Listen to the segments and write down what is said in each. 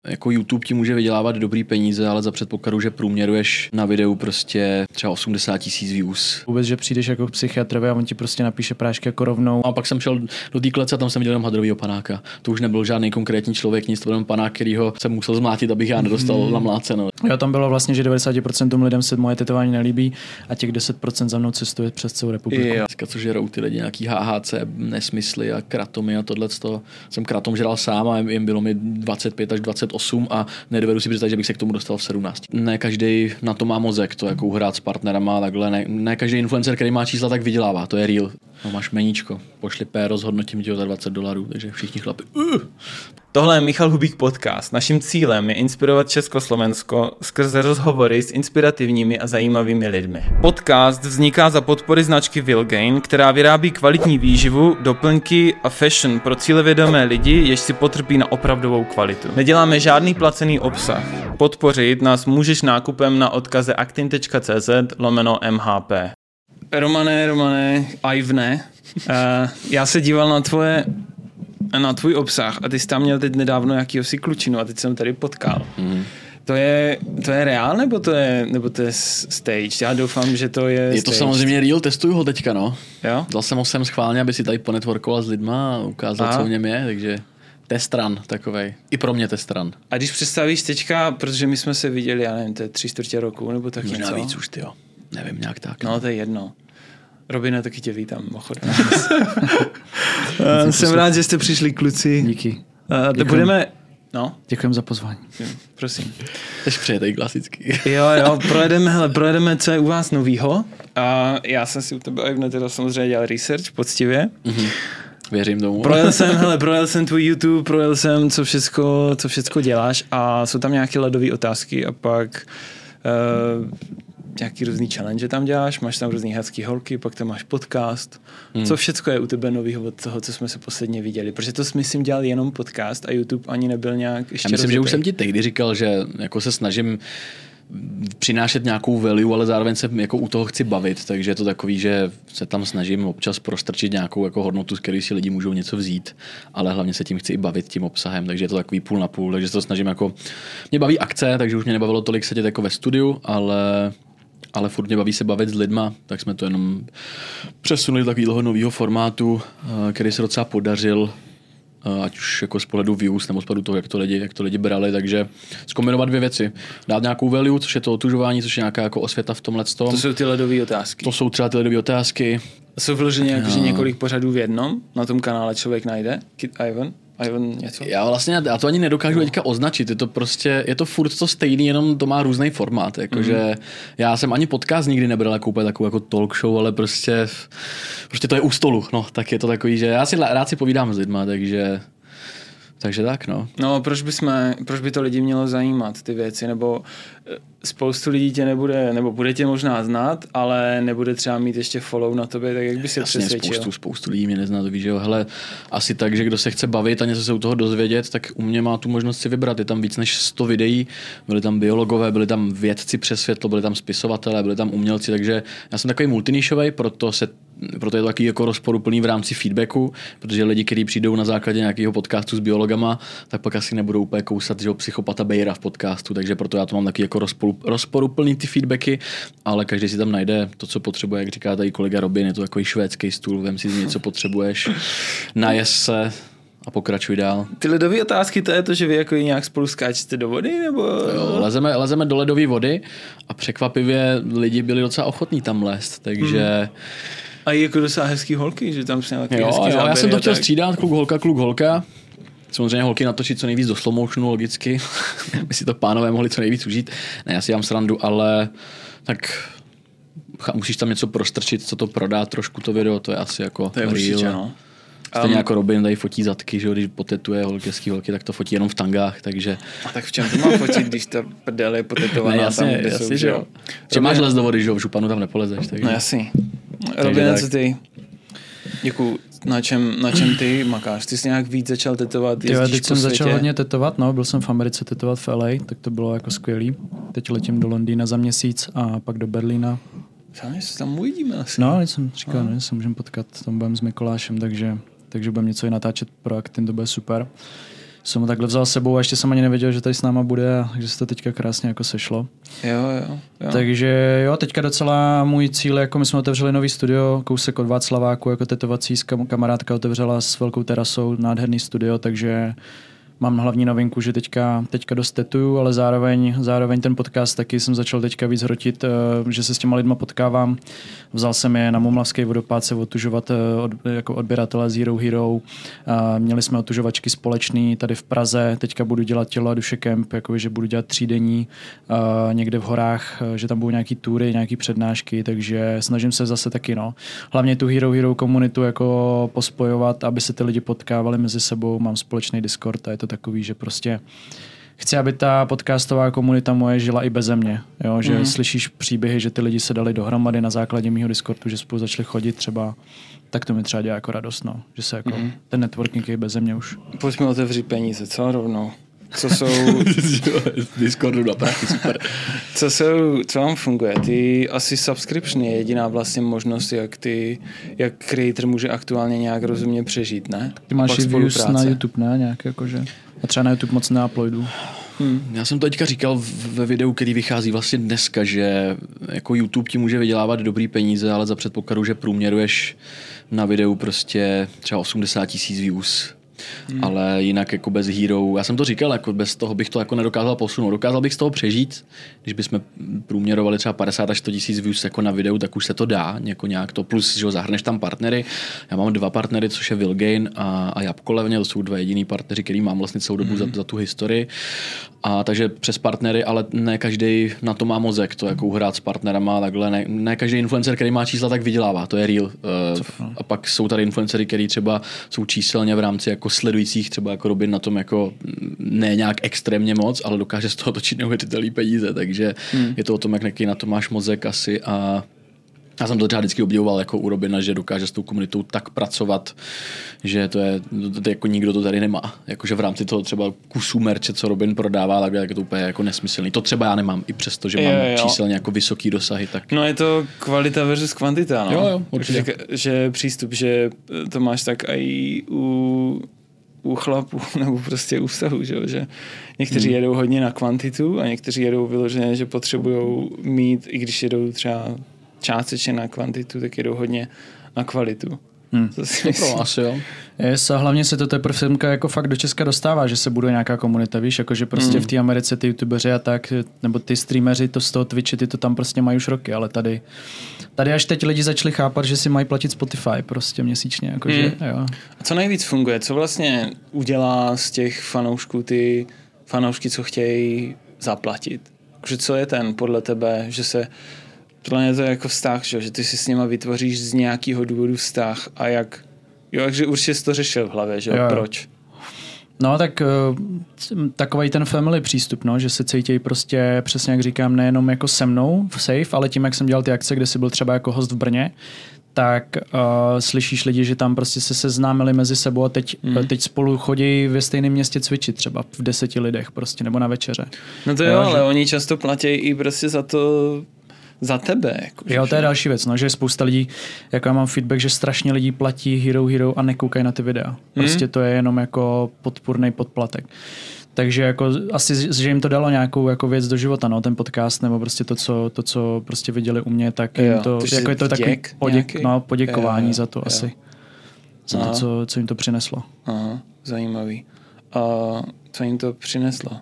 Jako YouTube ti může vydělávat dobrý peníze, ale za předpokladu, že průměruješ na videu prostě třeba 80 000 views. Vůbec, že přijdeš jako k psychiatrovi a on ti prostě napíše prášky jako rovnou. A pak jsem šel do té klece a tam jsem viděl jenom hadrovýho panáka. To už nebyl žádný konkrétní člověk, nic, to byl jenom panák, kterýho jsem musel zmlátit, abych já nedostal namláceno. Jo, tam bylo vlastně, že 90% lidem se moje tetování nelíbí a těch 10% za mnou cestuje přes celou republiku. Jo. Co žerou ty lidi, nějaký HHC, nesmysly a kratomy a tohleto. Jsem kratom žral sám a jim bylo mi 25 až 28 a nedovedu si představit, že bych se k tomu dostal v 17. Ne každý na to má mozek, to jako hrát s partnerama, takhle ne každý influencer, který má čísla, tak vydělává, to je real. No, máš meníčko, pošli péro, zhodnotím ti ho za $20, takže všichni chlapi. Tohle je Michal Hubík podcast. Naším cílem je inspirovat Československo skrze rozhovory s inspirativními a zajímavými lidmi. Podcast vzniká za podpory značky Vilgain, která vyrábí kvalitní výživu, doplňky a fashion pro cílevědomé lidi, jež si potrpí na opravdovou kvalitu. Neděláme žádný placený obsah. Podpořit nás můžeš nákupem na odkaze actin.cz/MHP. Romane, Ivne, já se díval na tvůj obsah a ty jsi tam měl teď nedávno jakýhosi klučinu a teď jsem tady potkal. To je reál nebo to je stage? Já doufám, že to je to samozřejmě real, testuju ho teďka, no. Jo? Dal jsem ho sem schválně, aby si tady ponetworkoval s lidma a ukázal, co v něm je, takže testran takovej. I pro mě testran. A když představíš teďka, protože my jsme se viděli, já nevím, to je 3/4 roku nebo tak možná něco. Víc už, tyjo. Nevím, nějak tak. No, to je jedno. Robine, taky tě vítám, mimochodem. Jsem rád, že jste přišli, kluci. Díky. Budeme... No? Děkujeme za pozvání. Jo, prosím. Tež přijetej klasicky. Jo, projedeme, co je u vás novýho. A já jsem si u tebe Ivne teda samozřejmě dělal research poctivě. Věřím tomu. Projel jsem tvůj YouTube, projel jsem, co všecko děláš a jsou tam nějaké ledové otázky a pak nějaký různý challenge tam děláš, máš tam různý hezký holky, pak tam máš podcast. Co všecko je u tebe novýho od toho, co jsme se posledně viděli? Protože to myslím dělal jenom podcast a YouTube ani nebyl nějak ještě já myslím, že už jsem ti tehdy říkal, že jako se snažím přinášet nějakou value, ale zároveň se jako u toho chci bavit, takže je to takový, že se tam snažím občas prostrčit nějakou jako hodnotu, z které si lidi můžou něco vzít, ale hlavně se tím chci i bavit tím obsahem, takže je to takový půl na půl, takže se to snažím jako, mě baví akce, takže už mě nebavilo tolik sedět jako ve studiu, ale furt mě baví se bavit s lidma, tak jsme to jenom přesunuli do takového nového formátu, který se docela podařil, ať už jako z pohledu views nebo z pohledu toho, jak to lidi brali, takže zkombinovat dvě věci. Dát nějakou value, což je to otužování, což je nějaká jako osvěta v tomhletom. To jsou ty ledové otázky. To jsou třeba ty ledové otázky. Jsou vyloženě jakože několik pořadů v jednom, na tom kanále člověk najde. Kid Ivan něco? Já to ani nedokážu teďka označit, je to furt to stejný, jenom to má různý formát, jakože já jsem ani podcast nikdy nebral jako úplně takovou jako talk show, ale prostě to je u stolu, no, tak je to takový, že já si rád si povídám s lidma, takže tak, no. No, proč by to lidi mělo zajímat, ty věci, nebo spoustu lidí tě nebude, nebo bude tě možná znát, ale nebude třeba mít ještě follow na tobě, tak jak by si přesvědčil? Spoustu lidí mě nezná, to víš, že jo, hele, asi tak, že kdo se chce bavit a něco se u toho dozvědět, tak u mě má tu možnost si vybrat, je tam víc než 100 videí, byli tam biologové, byli tam vědci přes světlo, byli tam spisovatelé, byli tam umělci, takže já jsem takový multinišovej, proto je to taky jako rozporuplný v rámci feedbacku, protože lidi, kteří přijdou na základě nějakého podcastu s biologama, tak pak asi nebudou úplně kousat, že jo, psychopata Bejra v podcastu, takže proto já to mám taky jako rozporuplný ty feedbacky, ale každý si tam najde to, co potřebuje, jak říká tady kolega Robin, je to takový švédský stůl, vem si něco potřebuješ, najez se a pokračuj dál. Ty ledové otázky, to je to, že vy jako nějak spolu skáčete do vody, nebo? Jo, lezeme do ledové vody a překvapivě lidi byli docela ochotní tam lézt, takže a jako docela hezký holky, že tam jsou nějaký hezký záběry. Já jsem to chtěl střídat, kluk holka. Samozřejmě holky natočit co nejvíc do slow motionu, logicky. By si to pánové mohli co nejvíc užít. Ne, já si dám srandu, ale tak musíš tam něco prostrčit, co to prodá trošku to video, to je asi jako to je určitě, no. Stejně jako Robin tady fotí zadky, že když potetuje hezký holky, tak to fotí jenom v tangách, takže... A tak v čem to má fotit, když ta prdele je potetovaná ne, jasně, tam, kde jasně, jsou, že jo. Že máš les do vody, že jo, v županu tam nepolezeš. Takže... No jasný. Robin, co ty? Děkuju. Na čem ty makáš? Ty jsi nějak víc začal tetovat, jezdíš po světě? Teď jsem začal hodně tetovat, no, byl jsem v Americe tetovat v LA, tak to bylo jako skvělý. Teď letím do Londýna za měsíc a pak do Berlína. Tam uvidíme asi. No, jsem říkal, že se můžeme potkat, tam budeme s Mikolášem, takže budeme něco i natáčet pro Actin, to bude super. jsem ho takhle vzal s sebou a ještě jsem ani nevěděl, že tady s náma bude a že se to teďka krásně jako sešlo. Jo. Takže jo, teďka docela můj cíl, jako my jsme otevřeli nový studio, kousek od Václaváku, jako tetovací, kamarádka otevřela s velkou terasou, nádherný studio, takže mám hlavní novinku, že teďka dost tetuju, ale zároveň ten podcast taky jsem začal teďka víc hrotit, že se s těma lidma potkávám. Vzal jsem je na Mumlavský vodopád se otužovat jako odběratele Zero Hero. Měli jsme otužovačky společný tady v Praze, teďka budu dělat tělo a duše kemp, jako že budu dělat 3denní někde v horách, že tam budou nějaký tury, nějaký přednášky, takže snažím se zase taky, hlavně tu Hero komunitu jako pospojovat, aby se ty lidi potkávali mezi sebou, mám společný Discord a je to takový, že prostě chci, aby ta podcastová komunita moje žila i beze mě. Jo? Že slyšíš příběhy, že ty lidi se dali dohromady na základě mýho Discordu, že spolu začali chodit třeba, tak to mi třeba dělá jako radost, že se jako ten networking je beze mě už. Pojďme otevřít peníze, co rovnou? Co jsou... Discordu na prachy, super. Co vám funguje? Ty asi subscription je jediná vlastně možnost, jak creator může aktuálně nějak rozumně přežít, ne? Ty máš i views na YouTube, ne? Nějak jakože. A třeba na YouTube moc neuploadu. Já jsem to teďka říkal ve videu, který vychází vlastně dneska, že jako YouTube ti může vydělávat dobrý peníze, ale za předpokladu, že průměruješ na videu prostě třeba 80 000 views. Ale jinak jako bez Hero, já jsem to říkal, jako bez toho bych to jako nedokázal posunout. Dokázal bych z toho přežít, když bychom průměrovali třeba 50 až 100 000 views jako na videu, tak už se to dá, jako nějak to, plus, že ho zahrneš tam partnery. Já mám 2 partnery, což je Vilgain a Jabko Levně, to jsou 2 jediný partneři, který mám vlastně celou dobu za tu historii. A takže přes partnery, ale ne každý na to má mozek, to jako uhrát s partnerama, takhle ne každý influencer, který má čísla, tak vydělává, to je real. A pak jsou tady influencery, který třeba jsou číselně v rámci jako sledujících, třeba jako Robin na tom jako ne nějak extrémně moc, ale dokáže z toho točit neuvěřitelný peníze, takže je to o tom, jaký na to máš mozek asi a já jsem to třeba vždycky obdivoval jako u Robina, že dokáže s tou komunitou tak pracovat, že to je jako nikdo to tady nemá. Jakože v rámci toho třeba kusu merče, co Robin prodává, tak je to úplně jako nesmyslný. To třeba já nemám, i přesto, že mám číselně jako vysoký dosahy. Tak... No je to kvalita versus kvantita, no. Jo, určitě. Že přístup, že to máš tak i u chlapů nebo prostě u vztahu, že někteří jedou hodně na kvantitu a někteří jedou vyloženě, že potřebujou mít, i když jedou třeba částečně na kvantitu, tak jedou hodně na kvalitu. To asi jo. A hlavně se to teprve filmka jako fakt do Česka dostává, že se buduje nějaká komunita, víš, jakože prostě v té Americe ty youtubeři a tak, nebo ty streameři to z toho Twitchi, ty to tam prostě mají už roky, ale tady až teď lidi začali chápat, že si mají platit Spotify prostě měsíčně, jakože, jo. A co nejvíc funguje? Co vlastně udělá z těch fanoušků ty fanoušky, co chtějí zaplatit? Jakože co je ten podle tebe, že se podle mě to je jako vztah, že ty si s nima vytvoříš z nějakého důvodu vztah a takže určitě jsi to řešil v hlavě, že jo? Proč? No tak takový ten family přístup, že se cítí prostě přesně jak říkám, nejenom jako se mnou v safe, ale tím, jak jsem dělal ty akce, kde jsi byl třeba jako host v Brně, tak slyšíš lidi, že tam prostě se seznámili mezi sebou a teď spolu chodí ve stejném městě cvičit třeba v 10 lidech prostě, nebo na večeře. No to jo, ale oni často platí i prostě za tebe. Jako, jo, to je další věc, že je spousta lidí, jako já mám feedback, že strašně lidí platí Hero a nekoukají na ty videa. Prostě to je jenom jako podpůrný podplatek. Takže jako asi, že jim to dalo nějakou jako věc do života, ten podcast, nebo prostě to, co prostě viděli u mě, tak jim to, jako je to takový poděkování za to asi. Za to, co jim to přineslo. Aha, zajímavý. A co jim to přineslo?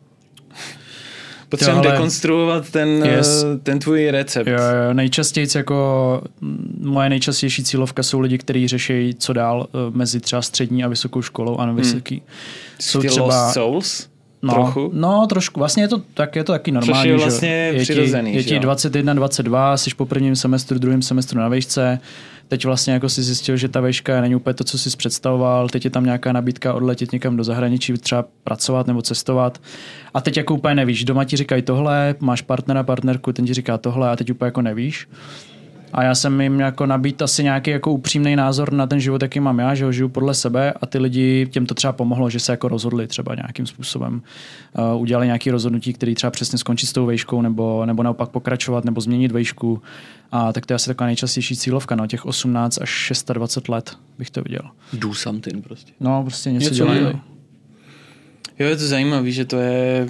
Potřebujeme dekonstruovat ten tvůj recept. Jo, nejčastěji jako moje nejčastější cílovka jsou lidi, kteří řeší, co dál mezi třeba střední a vysokou školou a vysoký. Jsou třeba Lost Souls? Trochu? No, trošku. Vlastně je to taky normální. Což je vlastně přirozený. Je ti 21, 22, jsi po prvním semestru, druhém semestru na vejšce. Teď vlastně jako si zjistil, že ta vejška není úplně to, co jsi představoval. Teď je tam nějaká nabídka odletět někam do zahraničí, třeba pracovat nebo cestovat. A teď jako úplně nevíš. Doma ti říkají tohle, máš partnerku, ten ti říká tohle a teď úplně jako nevíš. A já jsem jim jako nabít asi nějaký jako upřímný názor na ten život, jaký mám já, že ho žiju podle sebe a ty lidi, těm to třeba pomohlo, že se jako rozhodli třeba nějakým způsobem. Udělali nějaké rozhodnutí, které třeba přesně skončí s tou vejškou nebo naopak pokračovat nebo změnit vejšku. A tak to je asi taková nejčastější cílovka, těch 18 až 26 let bych to viděl. Do something prostě. No, prostě něco dělají. Jo, je to zajímavé, že to je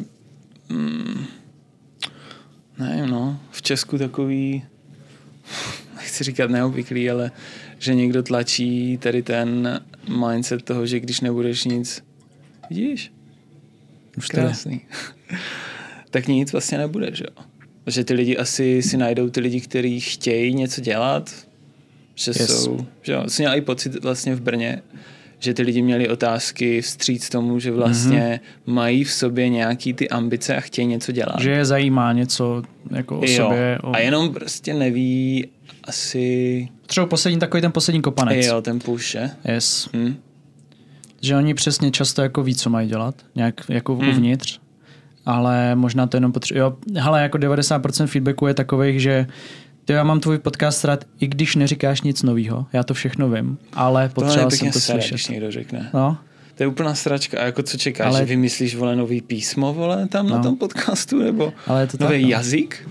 nevím, no, v Česku takový, nechci říkat neobvyklý, ale že někdo tlačí tady ten mindset toho, že když nebudeš nic, vidíš? Už krásný. Tak nic vlastně nebude, že jo? Že ty lidi asi si najdou ty lidi, kteří chtějí něco dělat, že jsou, že jo, jsem měl i pocit vlastně v Brně, že ty lidi měli otázky vstříc tomu, že vlastně mají v sobě nějaký ty ambice a chtějí něco dělat. Že je zajímá něco jako o sobě. A jenom prostě neví asi... Třeba ten poslední kopanec. Jo, ten push, je? Yes. Že oni přesně často jako ví, co mají dělat, nějak jako uvnitř, ale možná to jenom potřebuje. Jo, hele, jako 90% feedbacku je takových, že já mám tvůj podcast rád, i když neříkáš nic novýho. Já to všechno vím, ale potřeboval jsem to slyšet. Když někdo řekne. No. To je úplná sračka. A jako co čekáš, ale... že vymyslíš, vole, nový písmo, vole, tam na tom podcastu, nebo ale je to nový tak, jazyk?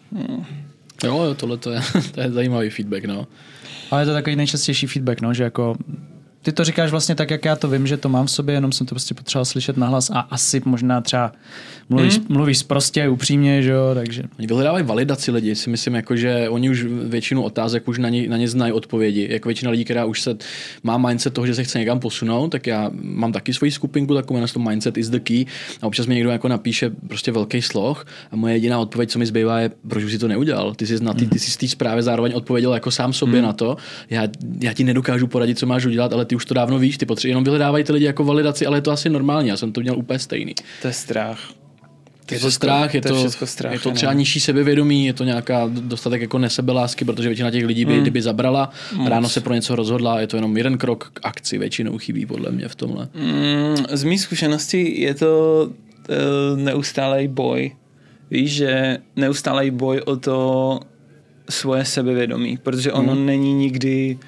Jo, tohle to je zajímavý feedback, no. Ale je to takový nejčastější feedback, no, že jako ty to říkáš vlastně tak, jak já to vím, že to mám v sobě, jenom jsem to prostě potřeboval slyšet nahlas a asi možná třeba mluvíš prostě, upřímně, že jo, takže. Oni vyhledávají validaci lidi, si myslím, jako, že oni už většinu otázek už na ně znají odpovědi. Jako většina lidí, která už se má mindset toho, že se chce někam posunout, tak já mám taky svoji skupinku, takovou na to mindset is the key a občas mi někdo jako napíše prostě velký sloh a moje jediná odpověď, co mi zbývá, je, proč už si to neudělal. Ty jsi z té zprávy zároveň odpověděl jako sám sobě na to. Já ti nedokážu poradit, co máš udělat, ale ty už to dávno víš, ty jenom vyhledávají ty lidi jako validaci, ale je to asi normální, já jsem to měl úplně stejný. To je strach. Je to strach, je to třeba nižší sebevědomí, je to nějaká dostatek jako nesebelásky, protože většina těch lidí by kdyby zabrala, ráno se pro něco rozhodla, je to jenom jeden krok k akci, většinou chybí podle mě v tomhle. Z mých zkušeností je to neustálej boj. Víš, že neustálej boj o to svoje sebevědomí, protože ono není nikdy,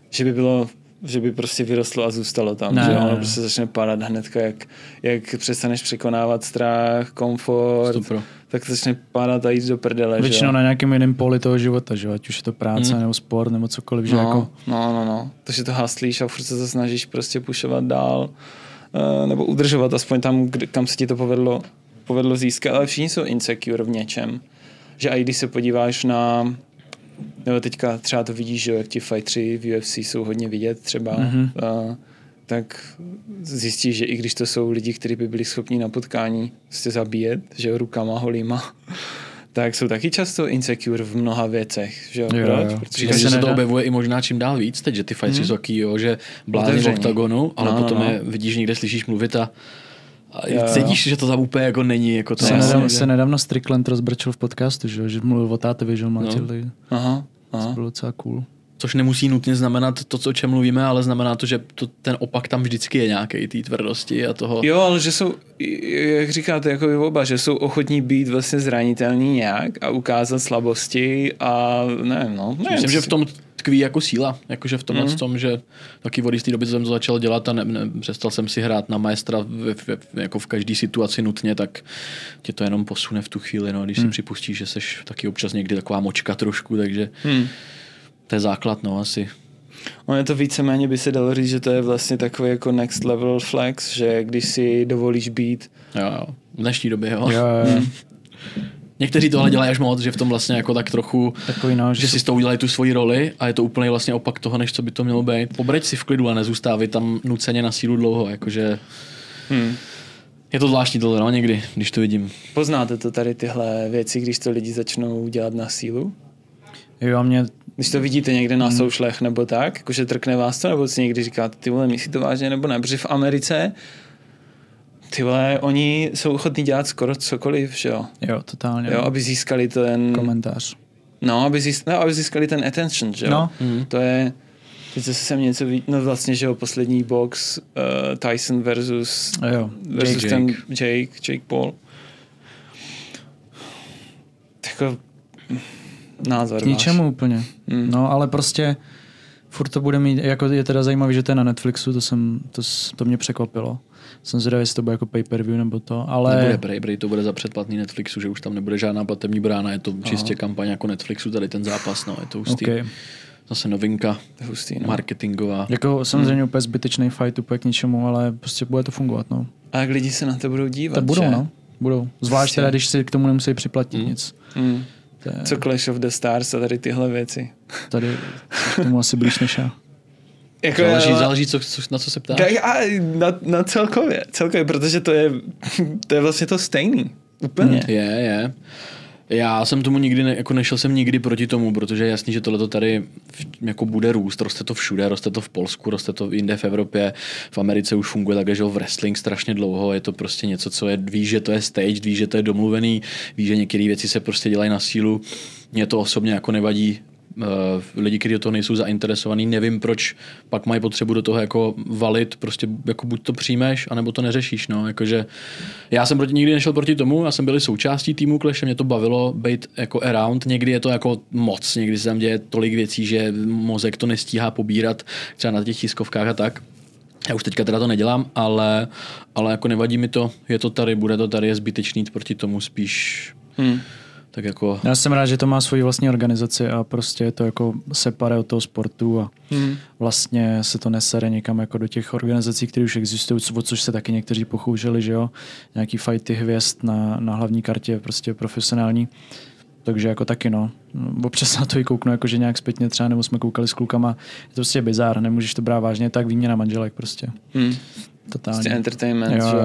že by prostě vyrostlo a zůstalo tam. Že ono prostě začne padat hnedka, jak přestaneš překonávat strach, komfort, tak začne padat a jít do prdele. Většinou na nějakém jiném poli toho života, že? Ať už je to práce nebo sport nebo cokoliv. Že jako... No. Takže to haslíš a furt se to snažíš prostě pušovat dál nebo udržovat aspoň tam, kam se ti to povedlo získat. Ale všichni jsou insecure v něčem. Že i když se podíváš na nebo teďka třeba to vidíš, že jak ti fightři v UFC jsou hodně vidět třeba, tak zjistíš, že i když to jsou lidi, kteří by byli schopni na potkání prostě zabíjet, že rukama holýma, tak jsou taky často insecure v mnoha věcech. Že? Proč? Protože se to objevuje i možná čím dál víc teď, že ty fightři jsou taky, jo, že blázni v oktagonu, ale potom je vidíš někde, slyšíš mluvit a cítíš, že to tam úplně jako není. Jako to se nedávno Strickland rozbrčil v podcastu, že mluvil o tátovi, že mlátil lidi. To bylo docela cool. Což nemusí nutně znamenat to, o čem mluvíme, ale znamená to, že ten opak tam vždycky je nějaký té tvrdosti a toho. Jo, ale že jsou, jak říkáte, jako vy oba, že jsou ochotní být vlastně zranitelní nějak a ukázat slabosti a nevím. Myslím, že v tom tkví jako síla, jakože v tomhle tom, že taky od té doby, co jsem to začal dělat a přestal jsem si hrát na maestra jako v každé situaci nutně, tak tě to jenom posune v tu chvíli, no, když si připustíš, že seš taky občas někdy taková močka trošku, takže to je základ, no, asi. On je to víceméně, by se dalo říct, že to je vlastně takový jako next level flex, že když si dovolíš být. Jo, v dnešní době, jo. Někteří tohle dělají až moc, že v tom vlastně jako tak trochu, takový že si s tou udělají tu svoji roli a je to úplně vlastně opak toho, než co by to mělo být. Pobreď si v klidu a nezůstávej tam nuceně na sílu dlouho, jakože je to zvláštní tohle, no, někdy, když to vidím. Poznáte to tady tyhle věci, když to lidi začnou dělat na sílu? Jo, když to vidíte někde na soušlech nebo tak, jakože trkne vás to, nebo si někdy říkáte, ty vole, myslí to vážně nebo ne, protože v Americe ty vole, oni jsou ochotní dělat skoro cokoliv, že jo? Jo, totálně. Jo, aby získali ten komentář. No, aby získali ten attention, že jo? No. To je, teď jsem něco vlastně, že jo, poslední box Tyson versus ten Jake Paul. Tako názor k ničemu úplně. No, ale prostě furt to bude mít, jako je teda zajímavý, že to je na Netflixu, to mě překvapilo. Jsem zvědavý, jestli to bude jako pay-per-view nebo to, ale... Nebude pay-per-view, to bude za předplatný Netflixu, že už tam nebude žádná platební brána, je to čistě kampaň jako Netflixu, tady ten zápas, no, je to hustý. Okay. Zase novinka, hustý, no. Marketingová. Jako samozřejmě úplně zbytečný fight, úplně k ničemu, ale prostě bude to fungovat, no. A jak lidi se na to budou dívat, To budou, že? no. Budou. Zvlášť teda, když si k tomu nemusí připlatit nic. Co Clash of the Stars a tady tyhle věci. Tady k tomu asi blíž než já. Jako Záleží na co se ptáš. Tak a na celkově, protože to je vlastně to stejný. Úplně. Je. Já jsem tomu nikdy, nešel jsem nikdy proti tomu, protože je jasný, že tohleto tady jako bude růst, roste to všude, roste to v Polsku, roste to jinde v Evropě, v Americe už funguje takhle, že v wrestling strašně dlouho, je to prostě něco, co je, víš, že to je stage, víš, že to je domluvený, víš, že některé věci se prostě dělají na sílu, mě to osobně jako nevadí. Lidi, kteří do toho nejsou zainteresovaní, nevím, proč pak mají potřebu do toho jako valit, prostě jako buď to přijmeš, anebo to neřešíš, no, jakože já jsem nikdy nešel proti tomu, já jsem byl součástí týmu Clash, mě to bavilo být jako around, někdy je to jako moc, někdy se tam děje tolik věcí, že mozek to nestíhá pobírat, třeba na těch tiskovkách a tak. Já už teďka teda to nedělám, ale jako nevadí mi to, je to tady, bude to tady, je zbytečný jít proti tomu spíš. Tak jako... Já jsem rád, že to má svoji vlastní organizaci a prostě je to jako separé od toho sportu a vlastně se to nesere někam jako do těch organizací, které už existují, o což se taky někteří pochouželi, že jo, nějaký fighty hvězd na hlavní kartě, prostě profesionální. Takže jako taky no, občas na to i kouknu, jakože nějak zpětně třeba, nebo jsme koukali s klukama, je to prostě bizár, nemůžeš to brát vážně, tak výměna manželek prostě. Totálně. Prostě entertainment, jo.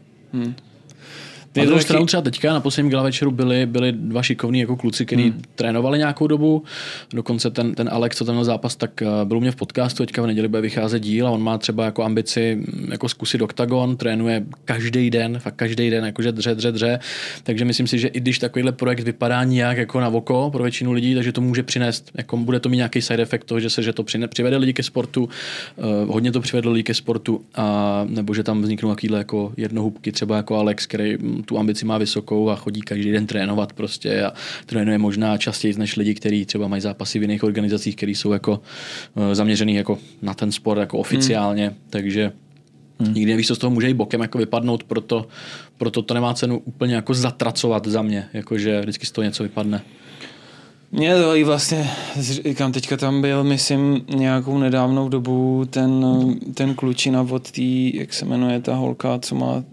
Na druhou stranu třeba teďka na posledním gala večeru byli dva šikovní jako kluci, kteří trénovali nějakou dobu. Dokonce ten Alex, co tam měl zápas, tak byl u mě v podcastu, teďka v neděli bude vycházet díl a on má třeba jako ambici jako zkusit oktagon, trénuje každý den, fakt každý den, jakože dře. Takže myslím si, že i když takovýhle projekt vypadá nějak jako na oko pro většinu lidí, takže to může přinést, jako bude to mít nějaký side effect toho, že to přivede lidi ke sportu, hodně to přivedlo lidi ke sportu, a nebo že tam vzniknou takovýhle jako jednohubky, třeba jako Alex, který tu ambici má vysokou a chodí každý den trénovat prostě a trénuje možná častěji než lidi, kteří třeba mají zápasy v jiných organizacích, které jsou jako zaměřený jako na ten sport jako oficiálně, takže nikdy nevíš, co z toho může i bokem jako vypadnout, proto to nemá cenu úplně jako zatracovat za mě, jakože vždycky z toho něco vypadne. Mě to i vlastně, říkám, teďka tam byl, myslím, nějakou nedávnou dobu ten klučina od té, jak se jmenuje ta holka, co má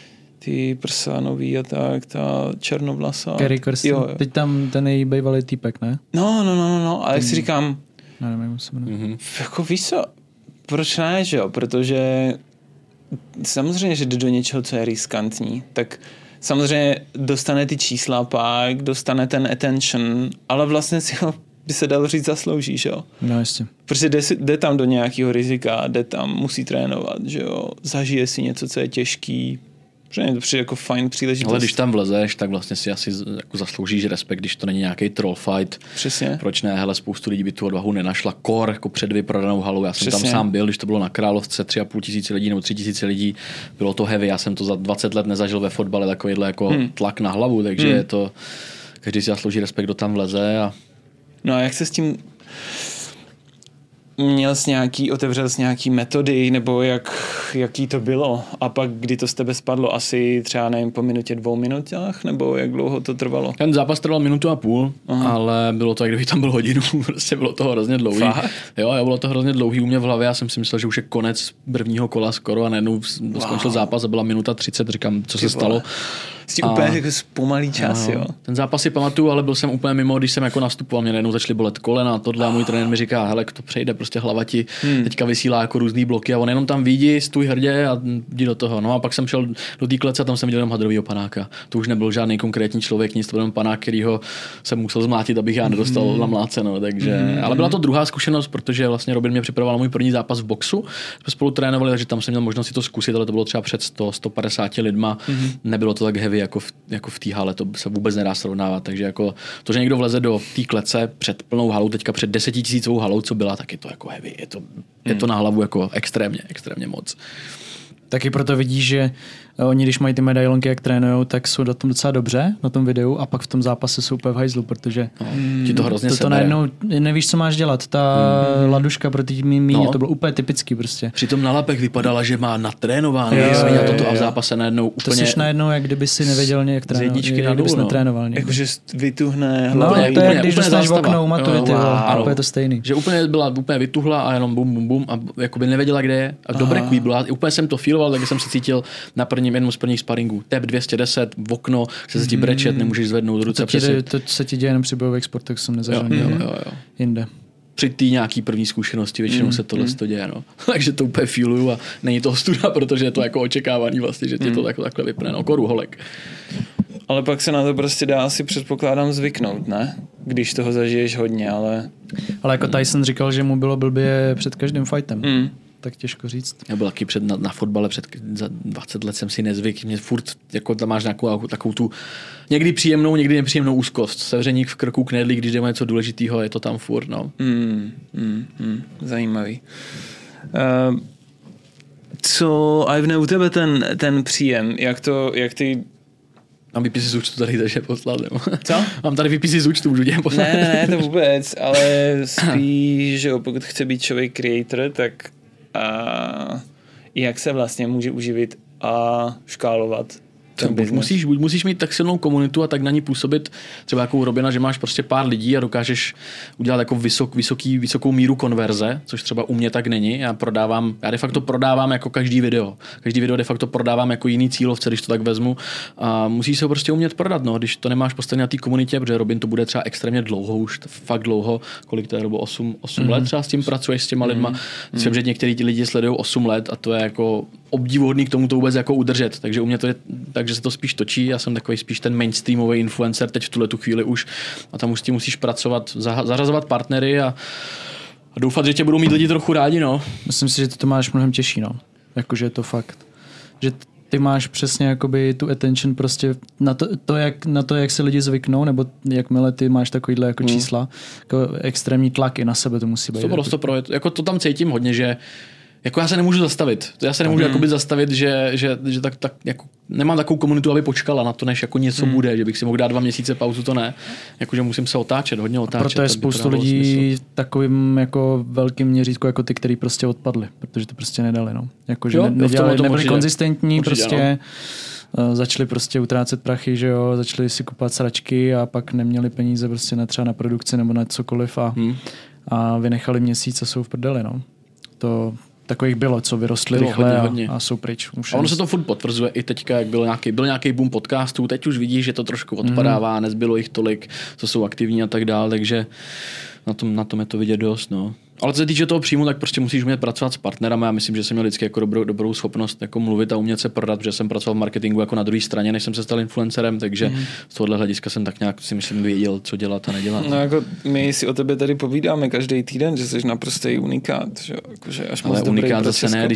ty prsa nový a tak, ta černovlasá. Kerry Kirsten. Teď tam ten její bývalý týpek, ne? No, a jak si říkám, nevím, se jmenuje. Jako víš co, proč ne, že jo, protože samozřejmě, že jde do něčeho, co je riskantní, tak samozřejmě dostane ty čísla pak, dostane ten attention, ale vlastně si ho, by se dalo říct, zaslouží, že jo. No jistě. Protože jde tam do nějakého rizika, jde tam, musí trénovat, že jo, zažije si něco, co je těžký, protože to přijde jako fajn příležitost. Ale když tam vlezeš, tak vlastně si asi jako zasloužíš respekt, když to není nějaký troll fight. Přesně. Proč ne? Hele, spoustu lidí by tu odvahu nenašla. Kor jako před vyprodanou halu. Já jsem tam sám byl, když to bylo na Královce, 3,5 tisíce lidí nebo 3 tisíce lidí. Bylo to heavy. Já jsem to za 20 let nezažil ve fotbale, takovýhle jako tlak na hlavu, takže je to, každý si zaslouží respekt, kdo tam vleze. No a jak se s tím otevřel jsi nějaký metody, nebo jaký to bylo? A pak, kdy to z tebe spadlo, asi třeba nevím, po minutě, 2 minutách, nebo jak dlouho to trvalo? Ten zápas trval 1,5 minuty, ale bylo to, jak kdyby tam byl hodinu, prostě bylo to hrozně dlouhý. Fakt? Jo, bylo to hrozně dlouhý u mě v hlavě, já jsem si myslel, že už je konec prvního kola skoro a najednou skončil zápas a byla 1:30 minuta, říkám, co se stalo. Jsi úplně jako zpomalý čas, jo. Ten zápas si pamatuju, ale byl jsem úplně mimo, když jsem jako nastupoval, mě najednou začaly bolet kolena, tohle a můj trenér mi říká, hele, to přejde, prostě hlava ti teďka vysílá jako různý bloky a on jenom tam vidí, stůj hrdě a jdi do toho. No a pak jsem šel do té klece a tam jsem viděl jenom hadrovýho panáka. To už nebyl žádný konkrétní člověk, nic, to byl jenom panák, kterýho jsem musel zmlátit, abych já nedostal na mláceno, takže ale byla to druhá zkušenost, protože vlastně Robin mě připravoval můj první zápas v boxu. Jsme spolu trénovali, takže tam jsem měl možnost si to zkusit, ale to bylo třeba před 150 lidma. Nebylo to tak heavy jako v té hale, to se vůbec nedá srovnávat, takže jako to, že někdo vleze do té klece před plnou halou, teďka před 10 000 halou, co byla, tak je to jako heavy, je to na hlavu jako extrémně moc. Taky proto vidíš, že oni, když mají ty medailonky, jak trénujou, tak jsou na tom docela dobře, na tom videu, a pak v tom zápase jsou úplně v hajzlu, protože ti to hrozně to najednou nevíš, co máš dělat. Ta laduška pro ty míně, to bylo úplně typický prostě. Přitom na lapech vypadala, že má natrénováno a v zápase najednou úplně... To jsi najednou, jak kdyby si nevěděl, jak trénovat, jak kdyby netrénoval. Jakože vytuhne. No, to je, když dostaneš v oknou maturity, to je to stejný. Že byla úplně vytuhla a jenom bum a jakoby nevěděla, kde je. A dobrý byla. Úplně jsem to feeloval, takže jsem se cítil na první jednom z prvních sparingů. Tep 210, v okno, chce se ti brečet, nemůžeš zvednout ruce. To se ti děje jenom při bojových sportech, jsem nezažil jinde. Při té nějaký první zkušenosti většinou se tohle děje. No. Takže to úplně feeluju a není to studa, protože je to jako očekávání vlastně, že ti to takhle vypne. No, koru holek. Ale pak se na to prostě dá asi předpokládám zvyknout, ne? Když toho zažiješ hodně, ale... Ale jako Tyson říkal, že mu bylo blbě před každým fightem. Tak těžko říct. Já byl taky na fotbale za 20 let jsem si nezvyk. Mě furt, jako tam máš nějakou takovou tu někdy příjemnou, někdy nepříjemnou úzkost. Sevřeník v krku knedlí, když jde o něco důležitého, je to tam furt, no. Zajímavý. Co, Ivne, u tebe ten příjem, jak ty... Mám výpisy z účtu tady, takže poslat. Nebo? Co? Mám tady výpisy z účtu, můžu tě poslat. Ne, to vůbec, ale spíš, že pokud chce být člověk creator, tak jak se vlastně může uživit a škálovat ten business? Buď musíš mít tak silnou komunitu a tak na ní působit třeba jako Robina, že máš prostě pár lidí a dokážeš udělat jako vysokou míru konverze, což třeba u mě tak není. Já de facto prodávám jako každý video. Každý video de facto prodávám jako jiný cílovce, když to tak vezmu. A musíš se ho prostě umět prodat, no, když to nemáš postavit na té komunitě, protože Robin to bude třeba extrémně dlouho, už fakt dlouho, kolik to je, Robo, 8 let třeba s tím pracuješ s těma lidma. Myslím, že některý ti lidi sledují 8 let a to je jako obdivuhodný k tomu to vůbec jako udržet. Takže u mě to je tak, že se to spíš točí. Já jsem takový spíš ten mainstreamový influencer teď v tuhletu chvíli už a tam už s tím musíš pracovat, zařazovat partnery a doufat, že tě budou mít lidi trochu rádi, no. Myslím si, že ty to máš mnohem těžší, no. Jakože je to fakt. Že ty máš přesně jakoby tu attention prostě na to, jak se lidi zvyknou, nebo jakmile ty máš takovýhle jako čísla, jako extrémní tlak i na sebe to musí být. To prostě jako to tam cítím hodně, že jako já se nemůžu zastavit. Já se nemůžu jakoby zastavit, že tak jako nemám takovou komunitu, aby počkala na to, než jako něco bude, že bych si mohl dát 2 měsíce pauzu, to ne. Jakože musím se hodně otáčet. A proto je spoustu lidí takovým jako velkým měřítku jako ty, který prostě odpadli, protože to prostě nedali, no. Jakože nebyli konzistentní, prostě začali prostě utrácet prachy, že jo, začali si kupovat sračky a pak neměli peníze prostě třeba na produkci nebo na cokoliv a vynechali měsíc a jsou v prdeli, no. To takových bylo, co vyrostly rychle hodně. A jsou pryč. A ono se to furt potvrzuje i teďka, jak byl nějaký boom podcastů, teď už vidíš, že to trošku odpadává, nezbylo jich tolik, co jsou aktivní a tak dál, takže na tom je to vidět dost, no. Ale co se týče toho příjmu, tak prostě musíš umět pracovat s partnerama. Já myslím, že jsem měl vždycky jako dobrou schopnost jako mluvit a umět se prodat, protože jsem pracoval v marketingu jako na druhé straně, než jsem se stal influencerem, takže z tohohle hlediska jsem tak nějak si myslím věděl, co dělat a nedělat. No jako my si o tebe tady povídáme každý týden, že jsi naprostý unikát, že jakože až moc dobrý. Ale unikát zase ne,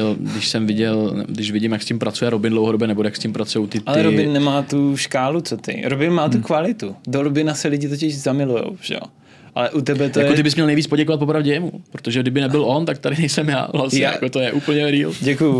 když vidím, jak s tím pracuje Robin dlouhodobě, nebo jak s tím pracují ty. Ale Robin nemá tu škálu, co ty. Robin má tu kvalitu. Do Robina se lidi totiž zamilujou, že jo. Ale u tebe to jako je... ty bys měl nejvíc poděkovat popravdě jemu, protože kdyby nebyl on, tak tady nejsem já. Vlastně jako to je úplně real. Děkuju.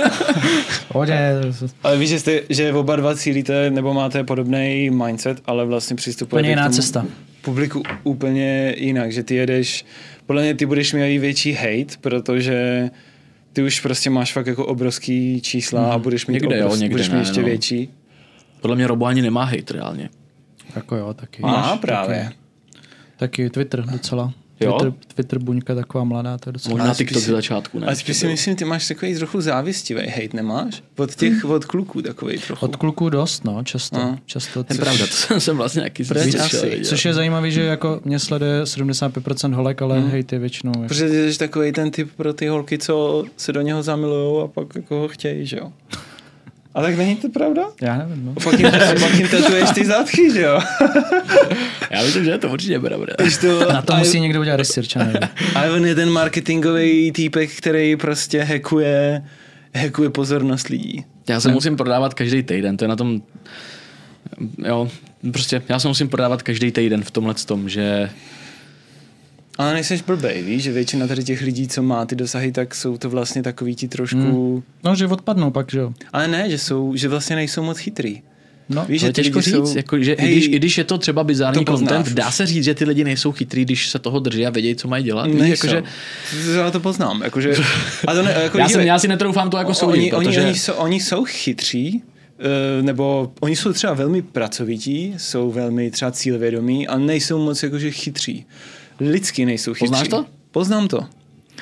Ale víš, že oba dva cílíte, nebo máte podobný mindset, ale vlastně přistupujete k tomu cesta. Publiku úplně jinak, že ty jedeš, podle mě ty budeš mít větší hate, protože ty už prostě máš fakt jako obrovský čísla a budeš mít budeš mít ještě větší. Podle mě Robo ani nemá hate reálně. Jako jo, taky. Má právě. Taky Twitter docela. Twitter buňka taková mladá, to je docela. Možná TikTok ze začátku, ne? Ale spíš si myslím, ty máš takový trochu závistivý hejt, nemáš? Od kluků takový trochu. Od kluků dost, no, často. To je pravda, to jsem vlastně nějaký což je zajímavý, že jako mě sleduje 75% holek, ale hejt je většinou. Protože ty jsi takový ten typ pro ty holky, co se do něho zamilujou a pak jako ho chtějí, že jo? A tak není to pravda? Já nevím, no. Pak jim tatuješ ty zadky, že jo? Já myslím, že je to určitě pravda. Na to musí někdo udělat research, a on je ten marketingový týpek, který prostě hackuje pozornost lidí. Já se musím prodávat každý týden, to je na tom, jo, prostě já se musím prodávat každý týden v tomhletom, že... Ale nejseš blbej, víš, že většina tady těch lidí, co má ty dosahy, tak jsou to vlastně takový ti trošku... No, že odpadnou pak, že jo. Ale ne, že vlastně nejsou moc chytrý. No, víš, že těžko říct, jako, že i když je to třeba bizární content, dá se říct, že ty lidi nejsou chytrý, když se toho drží a vědějí, co mají dělat. Jakože... Já to poznám. Jakože... A to ne, jako já si netroufám to jako soudit, protože... Oni jsou chytří, nebo oni jsou třeba velmi pracovití, jsou velmi třeba cílevědomí a nejsou moc jakože chytří. Lidsky nejsou chytří. Poznáš to? Poznám to.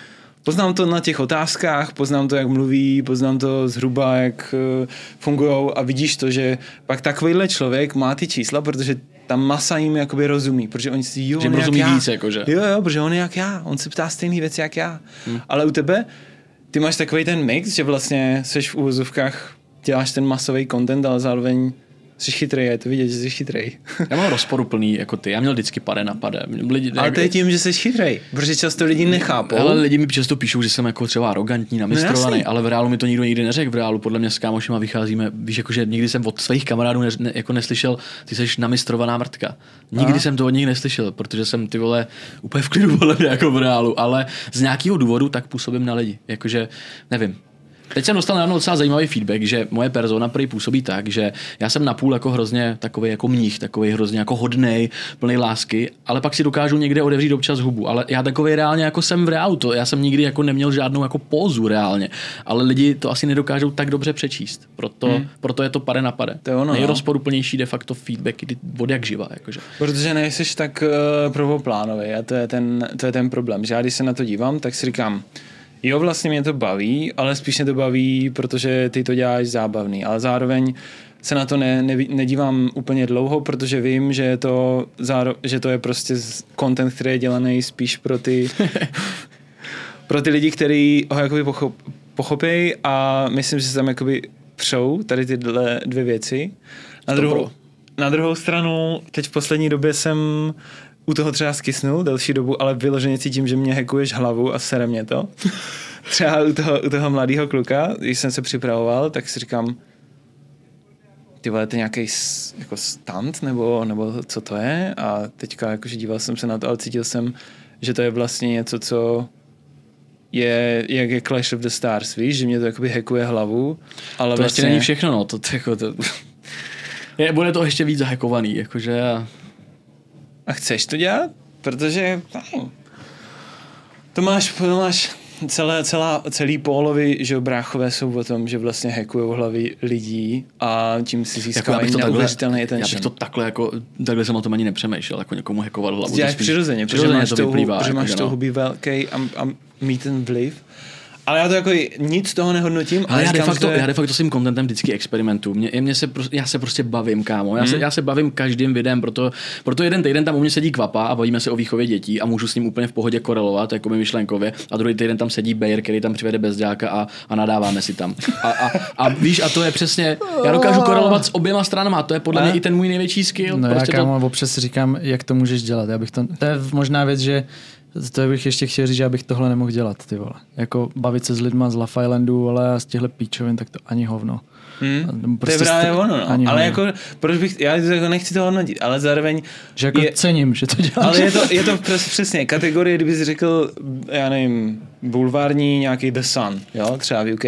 Poznám to na těch otázkách, poznám to, jak mluví, poznám to zhruba, jak fungujou a vidíš to, že pak takovýhle člověk má ty čísla, protože ta masa jim jakoby rozumí, protože oni si že rozumí víc, jakože. Jo, protože on je jak já, on se ptá stejný věci jak já. Ale u tebe, ty máš takový ten mix, že vlastně seš v uvozovkách, děláš ten masový content, ale zároveň jsi chytrý, je to vidět, že jsi chytrý. Já mám rozporuplný jako ty, já měl vždycky pade na pade. Ale to je tím, že jsi chytrý, protože často lidi nechápou. Ale lidi mi často píšou, že jsem jako třeba arrogantní, namistrovaný, ale v reálu mi to nikdo nikdy neřekl. V reálu podle mě s kámošima vycházíme, víš, jakože nikdy jsem od svých kamarádů jako neslyšel, ty jsi namistrovaná mrtka. Nikdy jsem to od nich neslyšel, protože jsem ty vole úplně v klidu podle mě jako v reálu, ale z nějakého důvodu tak působím na lidi, jakože nevím. Teď jsem dostal nedávno docela zajímavý feedback, že moje persona prý působí tak, že já jsem napůl jako hrozně takový jako mních, takový hrozně jako hodnej, plný lásky, ale pak si dokážu někde otevřít občas hubu. Ale já takový reálně jako jsem v reálu, já jsem nikdy jako neměl žádnou jako pózu reálně, ale lidi to asi nedokážou tak dobře přečíst. Proto je to pade na pade. To je ono, nejrozporuplnější de facto feedback od jak živa. Jakože. Protože nejseš tak prvoplánový a to je ten problém. Že já když se na to dívám, tak si říkám, jo, vlastně mě to baví, ale spíš mě to baví, protože ty to děláš zábavný. Ale zároveň se na to nedívám úplně dlouho, protože vím, že to je prostě content, který je dělaný spíš pro ty lidi, kteří ho jakoby pochopí a myslím, že se tam jakoby přou tady tyhle dvě věci. Na druhou stranu, teď v poslední době jsem u toho třeba skysnul delší dobu, ale vyloženě cítím, že mě hackuješ hlavu a sere mě to. Třeba u toho mladého kluka, když jsem se připravoval, tak si říkám, ty vole, to je nějaký jako stunt, nebo co to je? A teďka jakože díval jsem se na to, ale cítil jsem, že to je vlastně něco, co je, jak je Clash of the Stars, víš, že mě to jakoby hackuje hlavu. Ale to vlastně ještě není všechno, no. Bude to ještě víc zahackovaný, jakože... A chceš to dělat? Protože to máš celý pólovy, že bráchové jsou o tom, že vlastně hackujou hlavy lidí a tím si získávají jako neuvěřitelný attention. Já bych to takhle jsem o tom ani nepřemýšlel, jako někomu hackovat hlavu. Děláš přirozeně, protože máš to hubý velký a mít ten vliv. Ale já to jako nic z toho nehodnotím. Ale já de facto s tím contentem vždycky experimentuju. Já se prostě bavím, kámo. Já se bavím každým videem, proto jeden týden tam u mě sedí Kvapa a bavíme se o výchově dětí a můžu s ním úplně v pohodě korelovat, jako by myšlenkově. A druhý týden tam sedí Bayer, který tam přivede bezděláka a nadáváme si tam. A víš, a to je přesně, já dokážu korelovat s oběma stranama, to je podle mě i ten můj největší skill. No prostě já kámo, občas si říkám, jak to můžeš dělat. To je možná věc, že to bych ještě chtěl říct, že abych tohle nemohl dělat, ty vole. Jako bavit se s lidma z Love Islandu, ale a z těchhle píčovin, tak to ani hovno. Prostě to je právě ono, no. Ale jako, proč bych, já jako nechci to hodnotit, ale zároveň... Že jako cením, že to děláš. Ale je to přesně kategorie, kdyby jsi řekl, já nevím, bulvární nějaký The Sun, jo, třeba v UK.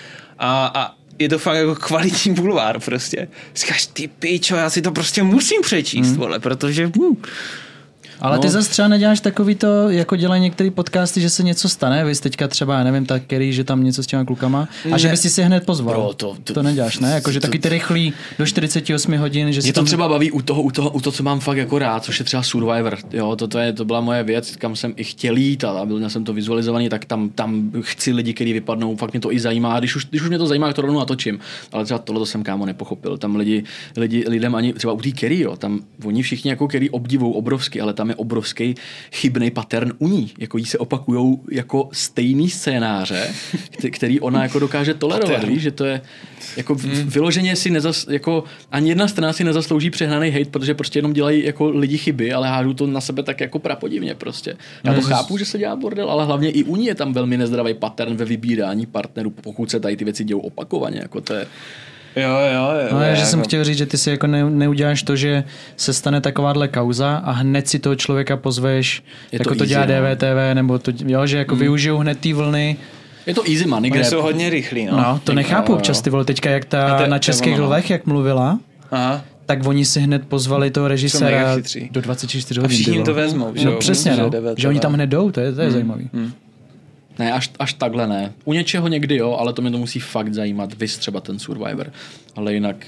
A je to fakt jako kvalitní bulvár prostě. Říkáš, ty pičo, já si to prostě musím přečíst, vole, protože... Ale ty zase třeba neděláš takový to, jako dělají některý podcasty, že se něco stane, vy teďka třeba, já nevím, tak Kerry, že tam něco s těma klukama a že bys si hned pozval. To neděláš, ne? Jakože taky ty rychlý do 48 hodin, že si to tam... třeba baví u toho, co mám fakt jako rád, což je třeba Survivor. Jo, to byla moje věc, kam jsem i chtěl jít a měl jsem to vizualizovaný, tak tam chci lidi, kteří vypadnou, fakt mě to i zajímá. Když už mě to zajímá, to rovnou natočím. Ale třeba tohle jsem kámo nepochopil. Tam lidem ani třeba u té Kerry, jo, tam oni všichni jako Kerry obdivou obrovsky, ale tam je obrovský chybný pattern u ní. Jako jí se opakujou jako stejný scénáře, který ona jako dokáže tolerovat. Víš, že to je jako vyloženě si jako ani jedna strana si nezaslouží přehnaný hate, protože prostě jenom dělají jako lidi chyby, ale hážou to na sebe tak jako prapodivně prostě. Já to chápu, že se dělá bordel, ale hlavně i u ní je tam velmi nezdravý pattern ve vybírání partnerů, pokud se tady ty věci dějou opakovaně. Jako to je... Jo. No, že jsem chtěl říct, že ty si jako neuděláš to, že se stane takováhle kauza a hned si toho člověka pozveš, jako to dělá DVTV, nebo to, jo, že jako využijou hned ty vlny. Je to easy money grab. Oni jsou hodně rychlí, no. No, to nechápu občas ty vole, teďka jak ta na Českých lvech, jak mluvila, tak oni si hned pozvali toho režiséra do 24 hodin. A všichni to vezmou, že? No přesně, no, že oni tam hned jdou, to je zajímavý. Ne, až takhle ne. U něčeho někdy jo, ale to mě to musí fakt zajímat. Vys třeba ten Survivor. Ale jinak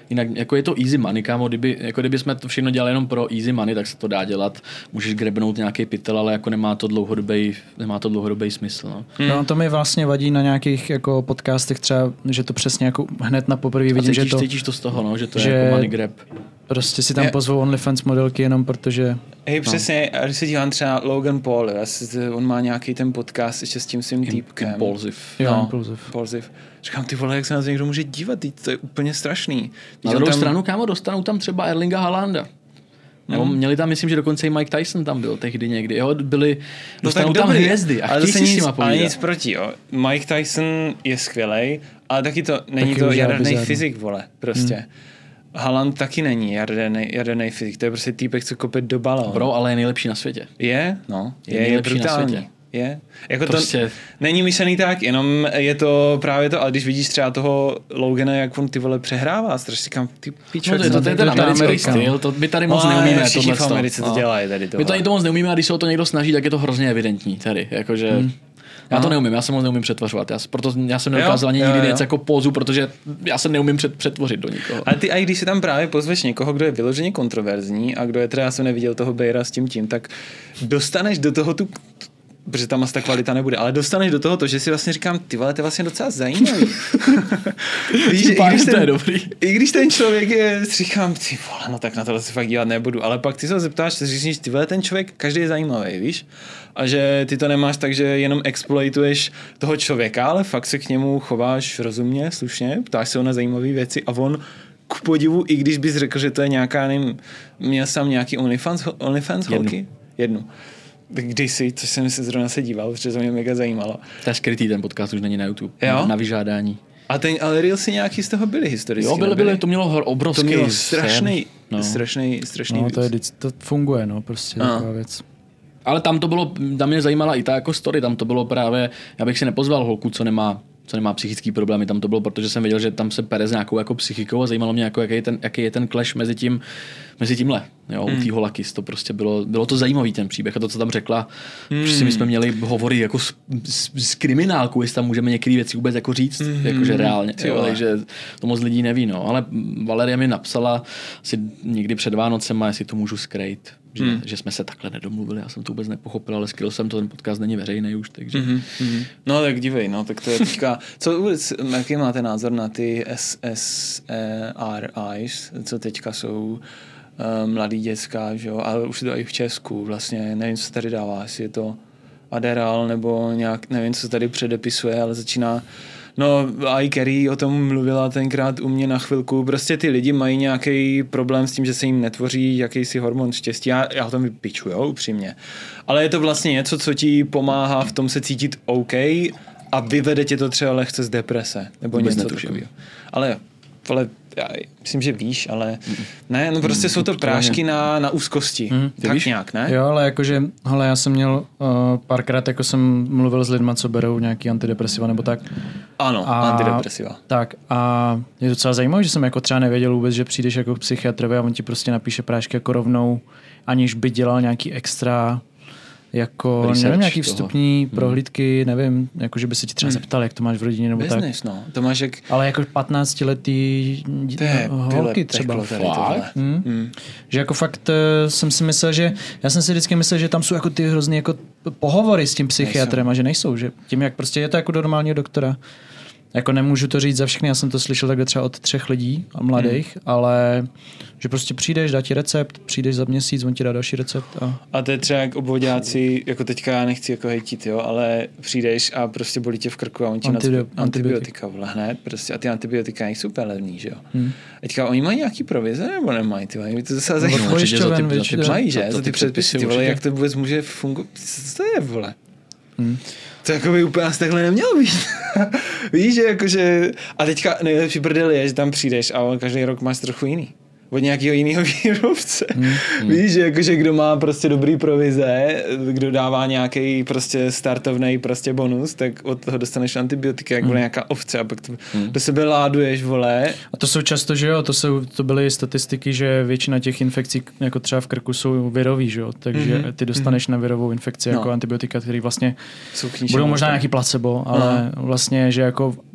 Jinak jako je to easy money, kámo, kdyby jsme to všechno dělali jenom pro easy money, tak se to dá dělat. Můžeš grebnout nějaký pytel, ale jako nemá to dlouhodobý smysl. No. No to mi vlastně vadí na nějakých jako podcastech třeba, že to přesně jako hned na poprvé vidím, že to... Cítíš to z toho, no, že to je jako money grab. Prostě si tam pozvou OnlyFans modelky jenom protože... Hej, přesně, a když se dívám třeba Logan Paul, on má nějaký ten podcast ještě s tím svým týpkem. Impulsive. Říkám, ty vole, jak se na to někdo může dívat, to je úplně strašný. Na druhou stranu, kámo, dostanou tam třeba Erlinga Haalanda. Nebo měli tam, myslím, že dokonce i Mike Tyson tam byl tehdy někdy. Jo, dostanou tam hvězdy a chtějí si s nima povídat. Ale nic proti, jo. Mike Tyson je skvělej, ale taky to není taky to jaderný fyzik, vole, prostě. Haaland taky není jaderný fyzik, to je prostě týpek, co kope do balónu. Bro, ale je nejlepší na světě. Je brutální. Je. Jako prostě... to není myšlený tak, jenom je to právě to, ale když vidíš třeba toho Logana, jak on ty vole přehrává, strašně říkám, ty pičo. No to je ten americký styl, to my tady moc neumíme. Všichni v Americe to dělají tady tohle. My tady to moc neumíme a když se o to někdo snaží, tak je to hrozně evidentní tady, jakože... Já to neumím, já se moc neumím přetvařovat. Já jsem neukázal ani nikdy něco jako pózu, protože já se neumím přetvořit do nikoho. Ale ty, a když si tam právě pozveš někoho, kdo je vyloženě kontroverzní a kdo je třeba, já jsem neviděl toho Bejra s tím, tak dostaneš do toho protože tam asi ta kvalita nebude, ale dostaneš do toho to, že si vlastně říkám, ty vole, to je vlastně docela zajímavý. Víš, i když ten člověk je, říkám, ty vole, no tak na tohle si fakt dívat nebudu, ale pak ty se ho zeptáš, říkáš, ty vole, ten člověk, každý je zajímavý, víš? A že ty to nemáš tak, že jenom exploituješ toho člověka, ale fakt se k němu chováš rozumně, slušně, ptáš se ho na zajímavé věci a on k podivu, i když bys řekl, že to je nějaká, nevím, měl jsem nějaký OnlyFans holky? Jednu. Kdysi, což jsem se zrovna díval, protože to mě mega zajímalo. To je skrytý, ten podcast už není na YouTube. Jo? Na vyžádání. Ale Reelsy nějaký z toho byly historicky. Jo, byly, to mělo obrovský. To mělo strašný. No, to funguje, no, prostě taková věc. Ale tam mě zajímala i ta jako story, tam to bylo právě, já bych si nepozval holku, co nemá psychický problémy, tam to bylo, protože jsem věděl, že tam se pere s nějakou jako psychikou a zajímalo mě, jako, jaký je ten clash mezi tímhle, jo, u tý Holakis, to prostě bylo to zajímavý ten příběh a to, co tam řekla, prostě my jsme měli hovory jako s kriminálkou, jestli tam můžeme některé věci vůbec jako říct, jakože reálně, jo, takže to moc lidí neví, no, ale Valerie mi napsala asi někdy před Vánocema, jestli to můžu skrýt. Že jsme se takhle nedomluvili, já jsem to vůbec nepochopil, ale skryl jsem to, ten podcast není veřejný už, takže... No tak dívej, no, tak to je teďka... Jaký máte názor na ty SSRIs, co teďka jsou mladý děcka, že jo, ale už je to i v Česku, vlastně nevím, co tady dává, jestli je to Adderall nebo nějak, nevím, co tady předepisuje, ale začíná... No, i Carrie o tom mluvila tenkrát u mě na chvilku. Prostě ty lidi mají nějaký problém s tím, že se jim netvoří jakýsi hormon štěstí. Já o tom vypiču, jo, upřímně. Ale je to vlastně něco, co ti pomáhá v tom se cítit OK a vyvede tě to třeba lehce z deprese. Nebo něco takového. Ale já myslím, že víš, ale ne, no prostě jsou to prášky na úzkosti. Tak víš? Nějak, ne? Jo, ale jakože, hele, já jsem měl párkrát, jako jsem mluvil s lidma, co berou nějaký antidepresiva nebo tak. Ano, antidepresiva. Tak a je docela zajímavé, že jsem jako třeba nevěděl vůbec, že přijdeš jako k psychiatrovi a on ti prostě napíše prášky jako rovnou, aniž by dělal nějaký extra jako, research, nevím, nějaký vstupní prohlídky, nevím, jako že by se ti třeba zeptal, jak to máš v rodině nebo business, tak. No. To máš jak... Ale jako 15letý holky třeba. Že jako fakt jsem si myslel, že já jsem si vždycky myslel, že tam jsou jako ty hrozný jako pohovory s tím psychiatrem a že nejsou, že tím jak prostě je to jako do normálního doktora. Jako nemůžu to říct za všechny, já jsem to slyšel takhle třeba od 3 lidí a mladých, ale že prostě přijdeš, dá ti recept, přijdeš za měsíc, on ti dá další recept. A to je třeba jak obvoďáci, jako teďka já nechci jako hejtit, jo, ale přijdeš a prostě bolí tě v krku a on ti antibiotika vole hned, prostě a ty antibiotika nejsou super levný, že jo. Teďka oni mají nějaký provize nebo nemají, ty mají to zase zajímavé. Mají, že? Za ty předpisy, ty vole, jak to vůbec může fungovat, co to je, vole? To jako by úplně asi takhle nemělo být. Víš, že jakože... A teďka nejlepší prdel je, že tam přijdeš a každý rok máš trochu jiný. Od nějakého jiného výrobce. Víš, že jakože kdo má prostě dobrý provize, kdo dává nějaký prostě startovnej prostě bonus, tak od toho dostaneš antibiotika, jak bude nějaká ovce a pak to do sebe láduješ, vole. A to jsou často, že jo, to byly statistiky, že většina těch infekcí, jako třeba v krku, jsou virový, že jo, takže ty dostaneš na virovou infekci jako antibiotika, který vlastně budou možná nějaký placebo, ale vlastně, že jako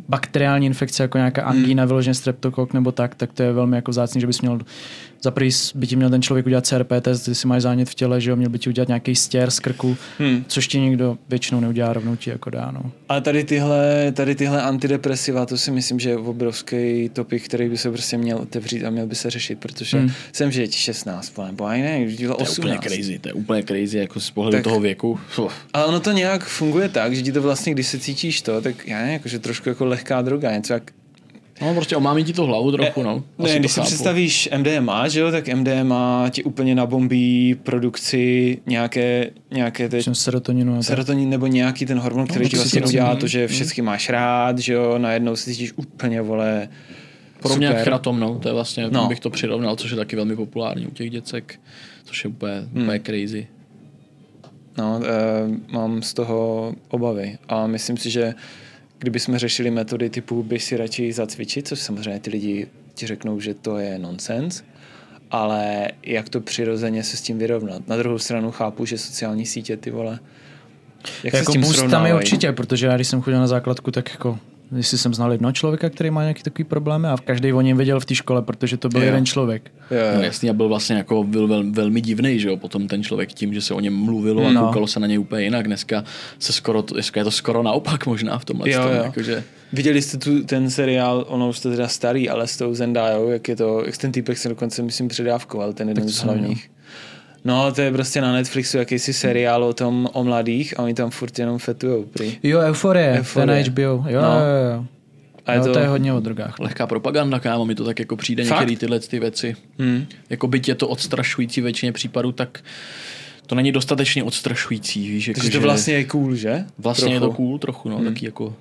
bakteriální infekce, jako nějaká angína, vyloženě streptokok nebo tak to je velmi jako vzácný, že bys měl za prvý by ti měl ten člověk udělat CRP test, jestli máš zánět v těle, že jo, měl by ti udělat nějaký stěr z krku, což ti nikdo většinou neudělá, rovnou ti jako dá, no. Ale tady tyhle antidepresiva, to si myslím, že je obrovský topik, který by se prostě měl otevřít a měl by se řešit, protože jsem, že je ti 16, nebo aj ne, už dělal 18. To je úplně crazy, jako z pohledu toho věku. Ale ono to nějak funguje tak, že ti to vlastně, když se cítíš to, tak já ne, jakože trošku jako lehká droga, něco jak no prostě omámí ti to hlavu trochu, no. Ne, když si představíš MDMA, že jo, tak MDMA ti úplně nabombí produkci nějaké serotonin nebo nějaký ten hormon, který ti vlastně udělá to, že všechny máš rád, že jo, najednou se cítíš úplně, vole, podobně jak kratom, no, to je vlastně, bych to přirovnal, což je taky velmi populární u těch děcek, což je úplně crazy. No, mám z toho obavy a myslím si, že kdybychom řešili metody typu běž si radši zacvičit, což samozřejmě ty lidi ti řeknou, že to je nonsens, ale jak to přirozeně se s tím vyrovnat. Na druhou stranu chápu, že sociální sítě, ty vole, jak jako se s tím srovnávají. Tam je určitě, protože já když jsem chodil na základku, tak jako jestli jsem znal jednoho člověka, který má nějaký takový problémy a každý o něm věděl v té škole, protože to byl jeden člověk. No, jasný, a byl vlastně jako velmi divný, že jo, potom ten člověk tím, že se o něm mluvilo a koukalo se na něj úplně jinak. Dneska je to skoro naopak možná v tomhle. Jakože... Viděli jste ten seriál, ono už to teda starý, ale s tou Zendajou, jak ten týpek se dokonce, myslím, předávkoval, ten jeden z hlavních. No, to je prostě na Netflixu jakýsi seriál o mladých a oni tam furt jenom fetujou. Jo, Euforie, ten na HBO. Jo. A to je hodně o drogách. Lehká propaganda, kámo, mi to tak jako přijde některé tyhle ty věci. Jako byť je to odstrašující většině případů, tak to není dostatečně odstrašující. Víš, jako, takže to vlastně je cool, že? Vlastně je to cool trochu, no, taky jako...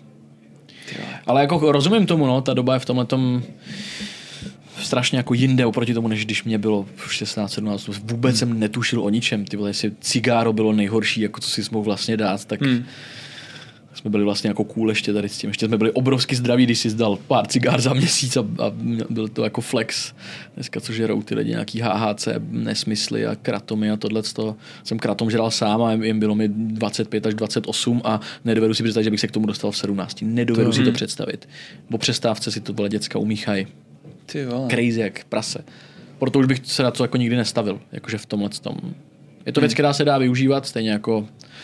Ale jako rozumím tomu, no, ta doba je v tomhletom strašně jako jinde oproti tomu, než když mě bylo 16-17. Vůbec jsem netušil o ničem. Ty vole, jestli cigáro bylo nejhorší, jako co si mohl vlastně dát, tak jsme byli vlastně jako cool ještě tady s tím. Ještě jsme byli obrovsky zdraví, když si zdal pár cigár za měsíc a byl to jako flex. Dneska co žerou ty lidi, nějaký HHC, nesmysly a kratomy a tohleto. Jsem kratom žral sám a jim bylo mi 25 až 28 a nedovedu si představit, že bych se k tomu dostal v 17. Nedovedu si to představit. Po přestávce si to vole děcka umíchají. Crazy jak prase. Proto už bych se na to jako nikdy nestavil. Jakože v tomhletom. Je to věc, která se dá využívat, stejně jako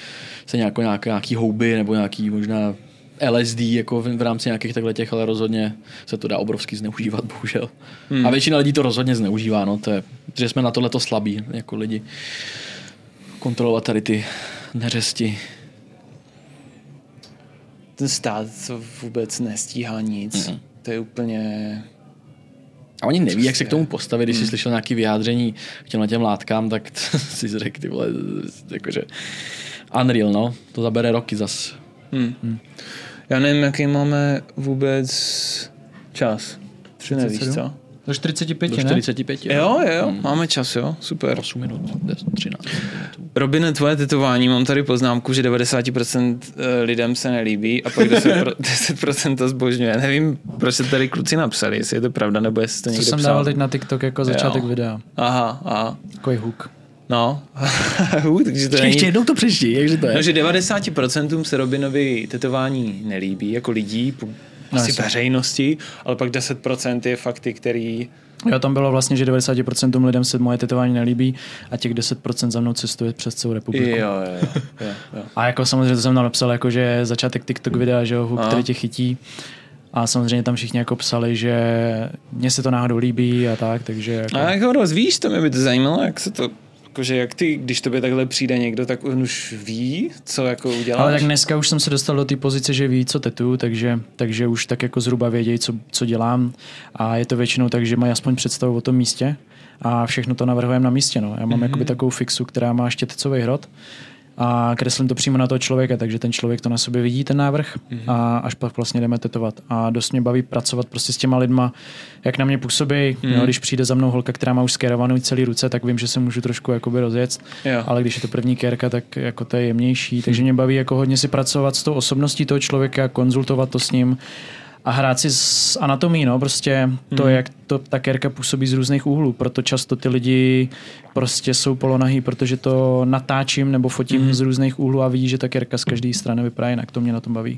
nějaký houby nebo nějaký možná LSD jako v rámci nějakých takhle těch, ale rozhodně se to dá obrovsky zneužívat, bohužel. A většina lidí to rozhodně zneužívá, no, protože jsme na tohleto slabí, jako lidi. Kontrolovat tady ty neřesti. Ten stát to vůbec nestíhá nic. To je úplně... A oni neví, jak se k tomu postavit, když jsi slyšel nějaké vyjádření k těm látkám, tak si řekl, ty vole, jakože unreal, no. To zabere roky zas. Já nevím, jaký máme vůbec čas. 3 nevíš, co? Do 45, do 45, ne? Jo, máme čas, jo, super. 8 minut, 13 minut. Robine, tvoje tetování, mám tady poznámku, že 90% lidem se nelíbí a pak 10% to zbožňuje. Nevím, proč se tady kluci napsali, jestli je to pravda, nebo jestli to někde psal. To jsem dával teď na TikTok jako začátek videa. Aha. Takový hook. No, takže to ještě jednou to přečti, jakže to je. No, že 90% se Robinovi tetování nelíbí, jako lidí, asi veřejnosti, ale pak 10% je fakty, který... Jo, tam bylo vlastně, že 90% lidem se moje tetování nelíbí a těch 10% za mnou cestuje přes celou republiku. Jo. A jako samozřejmě to jsem tam napsal, jako, že začátek TikTok videa, že jo, který tě chytí. A samozřejmě tam všichni jako psali, že mně se to náhodou líbí a tak, takže... Jako... A jak ho rozvíjíš, to mě by to zajímalo, jak se to... Jakože jak ty, když tobě takhle přijde někdo, tak on už ví, co jako uděláš. Ale tak dneska už jsem se dostal do té pozice, že ví, co tetuju, takže už tak jako zhruba vědějí, co dělám. A je to většinou tak, že mají aspoň představu o tom místě a všechno to navrhujeme na místě. No. Já mám jakoby takovou fixu, která má štětecový hrot a kreslím to přímo na toho člověka, takže ten člověk to na sobě vidí, ten návrh a až pak vlastně jdeme tetovat. A dost mě baví pracovat prostě s těma lidma, jak na mě působí. Jo, když přijde za mnou holka, která má už skérovanou celý ruce, tak vím, že se můžu trošku jakoby rozjet, ale když je to první kérka, tak jako to je jemnější. Takže mě baví jako hodně si pracovat s tou osobností toho člověka, konzultovat to s ním a hrát si s anatomí, no, prostě to, jak to ta kérka působí z různých úhlů, proto často ty lidi prostě jsou polonahý, protože to natáčím nebo fotím z různých úhlů a vidí, že ta kérka z každé strany vypadá jinak, to mě na tom baví.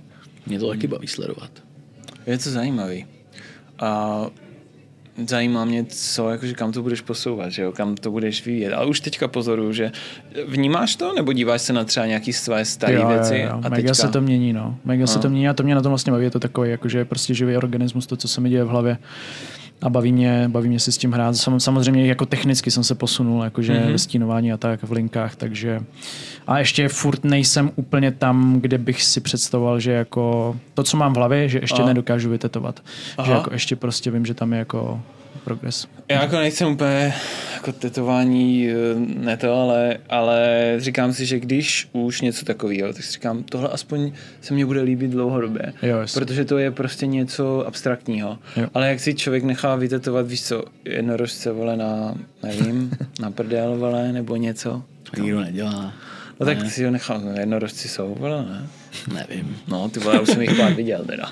Mě to taky baví sledovat. Je to zajímavý. A zajímá mě, co, jakože kam to budeš posouvat, že jo? Kam to budeš vyvíjet. Ale už teďka pozoruju, že vnímáš to, nebo díváš se na třeba nějaký své staré věci? Jo. A Mega teďka... se to mění, no. Mega se to mění a to mě na tom vlastně baví. Je to takový jakože prostě živý organismus, to, co se mi děje v hlavě. A baví mě si s tím hrát. Samozřejmě jako technicky jsem se posunul, jakože ve stínování a tak v linkách, takže a ještě furt nejsem úplně tam, kde bych si představoval, že jako to, co mám v hlavě, že ještě nedokážu vytetovat. Že jako ještě prostě vím, že tam je jako progres. Já jako nejsem úplně jako tetování, ne to, ale říkám si, že když už něco takového, tak si říkám, tohle aspoň se mně bude líbit dlouhodobě. Jo, protože to je prostě něco abstraktního. Jo. Ale jak si člověk nechá vytetovat, víš co, jednorožce, vole, na, nevím, na prdel, vole, nebo něco. To nikdo nedělá. No tak si ho nechám, jednorožci jsou, vole, ne? Nevím. No, ty vole, já už jsem jich pár viděl, teda.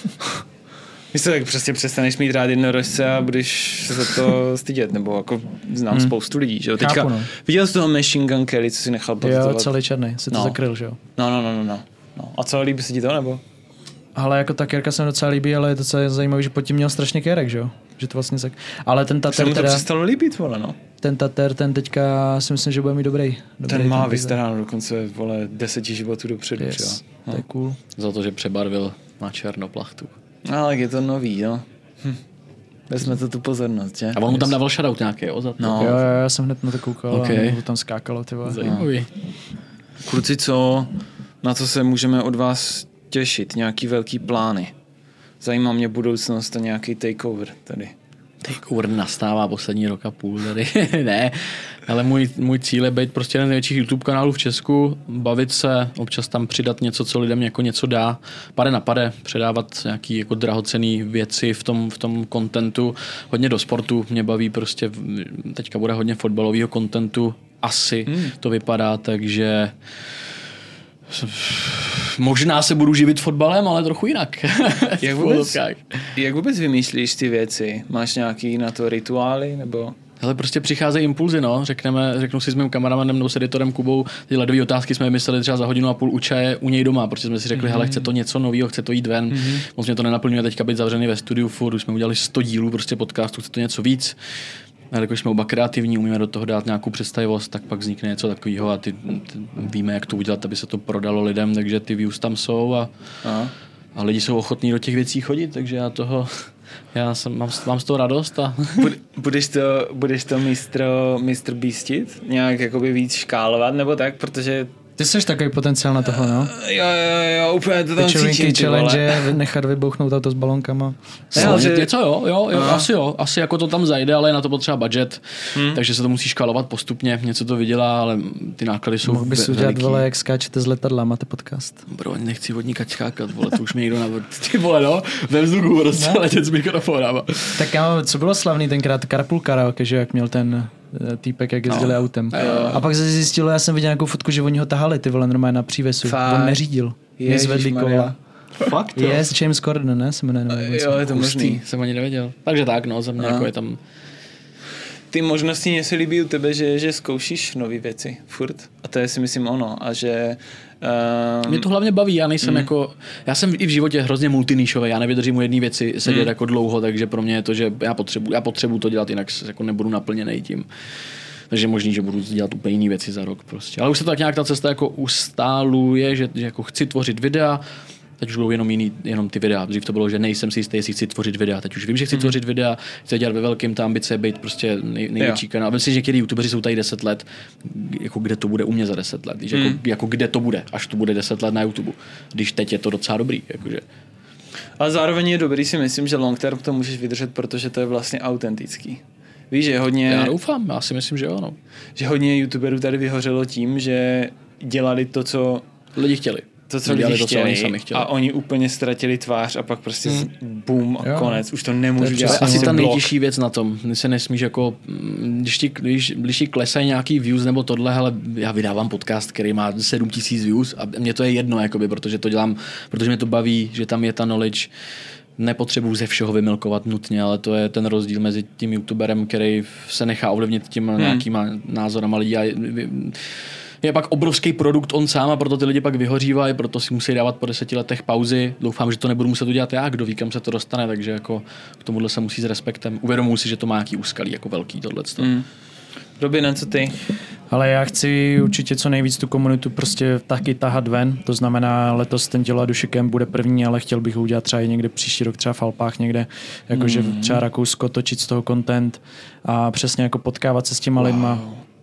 Víš co, tak prostě přestaneš mít rád jednorožce a budeš se za to stydět, nebo jako znám spoustu lidí, že jo. Teďka viděl jsi toho Machine Gun Kelly, co si nechal patetovat? Jo, celý černý, si to zakryl, že jo. No. A co, líbí se ti to, nebo? Ale jako ta kérka se mi docela líbí, ale je docela zajímavý, že pod tím měl strašně kérek, že jo. Že to vlastně ale ten tater se mu to teda... přestalo líbit, vole, no. Ten tater, ten teďka si myslím, že bude mít dobrý ten má vystaráno dokonce, vole, 10 životů dopředu, yes, to je cool. Za to, že přebarvil na černoplachtu. Ale je to nový, no. Vezme to tu pozornost, že? A on mu tam dával shoutout nějaký, jo? Za to. No. Jo, já jsem hned na to koukal okay. A tam skákalo, ty vole. Zajímavý. Kluci, na co se můžeme od vás těšit? Nějaký velký plány? Zajímá mě budoucnost a nějaký takeover tady. Takeover nastává poslední rok a půl tady. Ne, ale můj cíl je být prostě jeden z největších YouTube kanálů v Česku, bavit se, občas tam přidat něco, co lidem jako něco dá, pade na pade, předávat nějaký jako drahocenný věci v tom contentu, hodně do sportu, mě baví prostě, teďka bude hodně fotbalového contentu, asi to vypadá, takže možná se budu živit fotbalem, ale trochu jinak. Jak vůbec vymýšlíš ty věci? Máš nějaký na to rituály, nebo... Hele, prostě přicházejí impulzy, no. Řeknu si s mým kamarádem nebo s editorem Kubou, ty ledové otázky jsme vymysleli třeba za hodinu a půl u čaje u něj doma, protože jsme si řekli, hele, chce to něco nového, chce to jít ven. Moc mě to nenaplňuje teďka být zavřený ve studiu furt, už jsme udělali 100 dílů prostě podcastu, chce to něco víc. Ale když jsme oba kreativní, umíme do toho dát nějakou představivost, tak pak vznikne něco takového a ty víme, jak to udělat, aby se to prodalo lidem, takže ty views tam jsou a lidi jsou ochotní do těch věcí chodit, takže mám z toho radost. A budeš to mistr Beastit? Nějak jakoby víc škálovat nebo tak, protože... Ty jsi takový potenciál na tohle, no? Jo, úplně to tam cítím, ty challenge, nechat vybouchnout auto s balonkama. Něco asi jako to tam zajde, ale je na to potřeba budget, takže se to musí škalovat postupně, něco to vydělá, ale ty náklady jsou veliký. Mohl bys udělat, vole, jak skáčete z letadla, máte podcast. Bro, nechci od nikať skákat, vole, to už mě někdo ty vole, no, ve vzduchu prostě letět s mikrofonama. Tak co bylo slavný tenkrát, Carpool Karaoke, že jak měl ten týpek, jak jezdili autem. A pak se zjistilo, já jsem viděl nějakou fotku, že oni ho tahali, ty vole, normálně na přívesu. On neřídil. Nezvedli kola. Fakt to? Yes, James Corden, ne? Se jmenuje. Jo, je to možný. Jsem ani nevěděl. Takže tak, no, za mě jako je tam... Ty možnosti mě se líbí u tebe, že zkoušíš nové věci furt. A to je si myslím ono. A že... Mě to hlavně baví, já nejsem jako... Já jsem i v životě hrozně multinišový, já nevydržím u jedné věci sedět jako dlouho, takže pro mě je to, že já potřebuji to dělat, jinak jako nebudu naplněnej tím. Takže je možný, že budu dělat úplně jiné věci za rok prostě. Ale už se tak nějak ta cesta jako ustáluje, že jako chci tvořit videa, teď už budou jenom ty videa. Dřív to bylo, že nejsem si jistý, jestli chci tvořit videa. Teď už vím, že chci tvořit videa, chci dělat ve velkým, ta ambice je být prostě největší kanál. A myslím si, že někteří youtubeři jsou tady 10 let, jako kde to bude u mě za 10 let. Když jako kde to bude, až to bude 10 let na YouTube. Když teď je to docela dobrý. Jakože. Ale zároveň je dobrý, si myslím, že long term to můžeš vydržet, protože to je vlastně autentický. Víš, že hodně... Já doufám, já si myslím, že jo. No. Že hodně youtuberů tady vyhořelo tím, že dělali to, co lidi chtěli. To, co lidi chtěli, a oni úplně ztratili tvář a pak prostě boom a konec. Už to nemůžu dělat. To je asi ta nejtěžší věc na tom. Ty se nesmíš jako, když ti klesají nějaký views nebo tohle, hele, já vydávám podcast, který má 7000 views a mně to je jedno, jakoby, protože to dělám, protože mě to baví, že tam je ta knowledge. Nepotřebuji ze všeho vymilkovat nutně, ale to je ten rozdíl mezi tím youtuberem, který se nechá ovlivnit těma nějakýma názorama lidí a je pak obrovský produkt on sám a proto ty lidi pak vyhořívají, proto si musí dávat po 10 letech pauzy. Doufám, že to nebudu muset udělat já, kdo ví, kam se to dostane, takže jako k tomuhle se musí s respektem. Uvědomuji si, že to má nějaký úskalí jako velký tohleto. Robine, co ty? Ale já chci určitě co nejvíc tu komunitu prostě taky tahat ven. To znamená, letos ten Tělo a duše camp bude první, ale chtěl bych ho udělat třeba i někde příští rok, třeba v Alpách někde, jakože třeba Rakousko, točit z toho content a přesně jako potkávat se s těma lidma,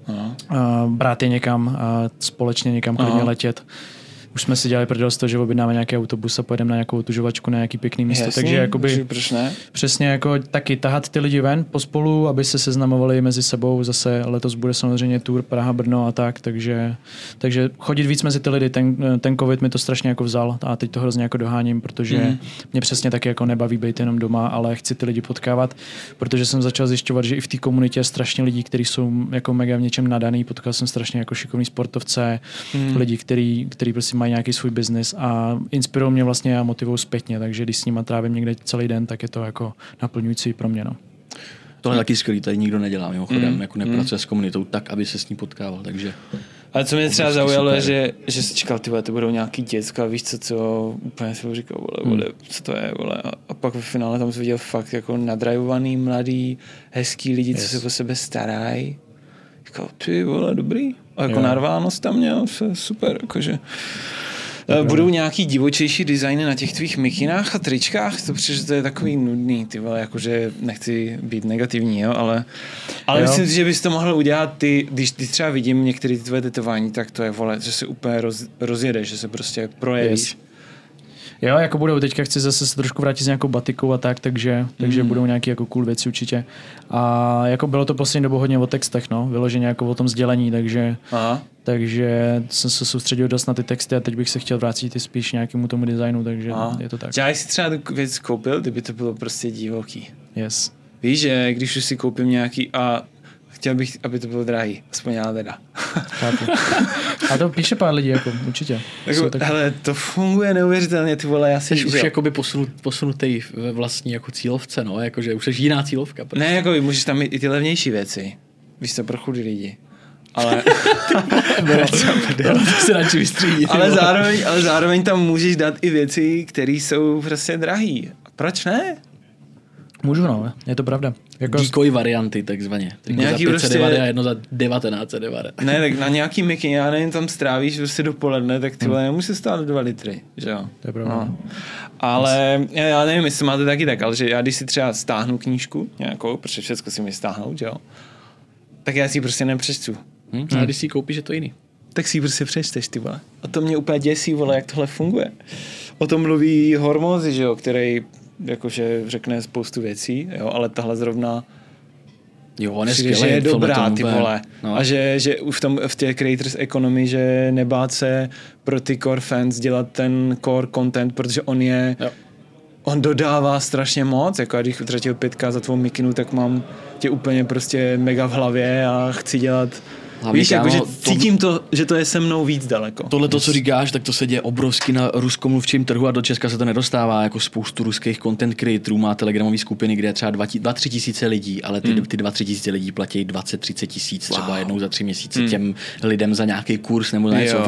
brát je někam a společně někam klidně letět. Už jsme si dělali prdel z toho, že objednáme nějaký autobus a pojedeme na nějakou otužovačku na nějaký pěkný místo. Jasný, takže jakoby proč ne? přesně jako taky tahat ty lidi ven pospolu, aby se seznamovali mezi sebou. Zase letos bude samozřejmě tour Praha, Brno a tak, takže chodit víc mezi ty lidi. Ten covid mi to strašně jako vzal a teď to hrozně jako doháním, protože mě přesně taky jako nebaví být jenom doma, ale chci ty lidi potkávat, protože jsem začal zjišťovat, že i v té komunitě je strašně lidí, kteří jsou jako mega v něčem nadaný. Potkal jsem strašně jako šikovný sportovce, lidi, kteří prostě mají nějaký svůj biznis a inspirují mě vlastně a motivují zpětně, takže když s nima trávím někde celý den, tak je to jako naplňující pro mě. No. Tohle je taky skvělý, tady nikdo nedělá mimochodem, jako nepracuje s komunitou tak, aby se s ní potkával, takže... Ale co mě třeba zaujalo je, že jsi čekal, tyhle, to budou nějaký děcka, víš co úplně si říkal, vole, co to je, vole. A pak ve finále tam jsi viděl fakt jako nadrajovaný, mladý, hezký lidi, co se o sebe starají. Říkal, ty vole, dobrý. A jako narvánost tam měl, super, jakože... Budou nějaký divočejší designy na těch tvých mikinách a tričkách? To přijde, že to je takový nudný, ty vole, jakože nechci být negativní, jo, ale myslím si, že bys to mohl udělat ty, když třeba vidím některé ty tvoje tetování, tak to je, vole, že se úplně rozjedeš, že se prostě projevíš. Yes. Jo, jako budou, teďka chci zase se trošku vrátit s nějakou batikou a tak, takže budou nějaké jako cool věci určitě. A jako bylo to poslední dobou hodně o textech, no, vyloženě jako o tom sdělení, takže jsem se soustředil dost na ty texty a teď bych se chtěl vrátit i spíš nějakému tomu designu, takže je to tak. Já jsi třeba tu věc koupil, kdyby to bylo prostě divoký. Yes. Víš, že když už si koupím nějaký a chtěl bych, aby to bylo drahý, aspoň já teda. A to píše pár lidí, jako určitě. Hele, to funguje neuvěřitelně, ty vole, já si už jakoby posunutý ve vlastní jako cílovce, no, jakože už jsi jiná cílovka. Prostě. Ne, jako můžeš tam mít i ty levnější věci. Víš to pro chudý lidi. Ale ale zároveň tam můžeš dát i věci, které jsou prostě drahý. Proč ne? Můžu, no, je to pravda. Jako decoy varianty, takzvaně. Nějaký za 590 a jedno za 1990. Ne, tak na nějaký miky, já nevím, tam strávíš prostě dopoledne, tak ty vole nemusí stát 2 litry, že jo? To je pravda. No. Ale já nevím, jestli máte taky tak, ale že já když si třeba stáhnu knížku nějakou, protože všechno si mi stáhnout, že jo? Tak já si ji prostě nepřečtu. A když si ji koupíš, je to jiný. Tak si ji prostě přečteš, ty vole. A to mě úplně děsí, vole, jak tohle funguje. O tom mluví Hormozy, že jo, který jakože řekne spoustu věcí, jo, ale tahle zrovna on je skvělý, že je dobrá, ty vole. No. A že v té creators economy, že nebát se pro ty core fans dělat ten core content, protože on dodává strašně moc, jako když utratil 5K za tvou mikinu, tak mám tě úplně prostě mega v hlavě a chci dělat. Víš, jako, že cítím to, že to je se mnou víc daleko. Tohle to, co říkáš, tak to se děje obrovsky na ruskomluvčím trhu a do Česka se to nedostává. Jako spoustu ruských content creatorů má telegramové skupiny, kde je třeba 2-3 tisíce lidí, ale ty 2-3 tisíce lidí platí 20-30 tisíc třeba jednou za 3 měsíce těm lidem za nějaký kurz nebo něco.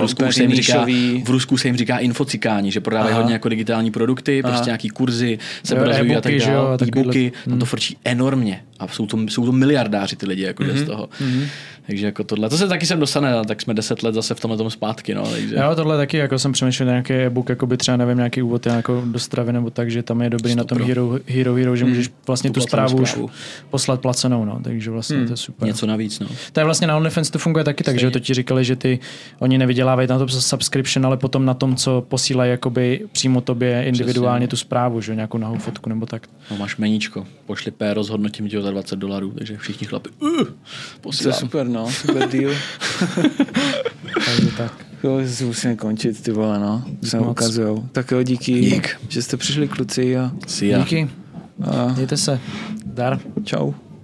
V Rusku se jim říká infocikáni, že prodávají hodně jako digitální produkty, prostě nějaký kurzy, seberazvojí a tak dále, e-booky, tam to frčí enormně a jsou to miliardáři ty lidi jako z toho. Takže jako tohle, to se taky sem dostane, tak jsme 10 let zase v tomhle zpátky, no. Takže. Jo, tohle taky, jako jsem přemýšlel nějaký e-book, jako by třeba nevím, nějaký úvod jako do stravy nebo tak, že tam je dobrý na tom Hero, že můžeš vlastně tu zprávu už poslat placenou, no, takže vlastně to je super. Něco navíc, no. To je vlastně na OnlyFans to funguje taky, takže to ti říkali, že oni nevydělávají na to subscription, ale potom na tom, co posílají jakoby přímo tobě individuálně tu zprávu, že nějakou nahou fotku nebo tak. No, máš meníčko, pošli péro, zhodnotím tě za $20, takže všichni chlapi, posílám. To je super, no, super deal. Takže tak. Jo, si musíme končit, ty vole, no. Se nám ukazujou. Tak jo, díky, že jste přišli, kluci. Díky. Mějte se. Dar. Čau.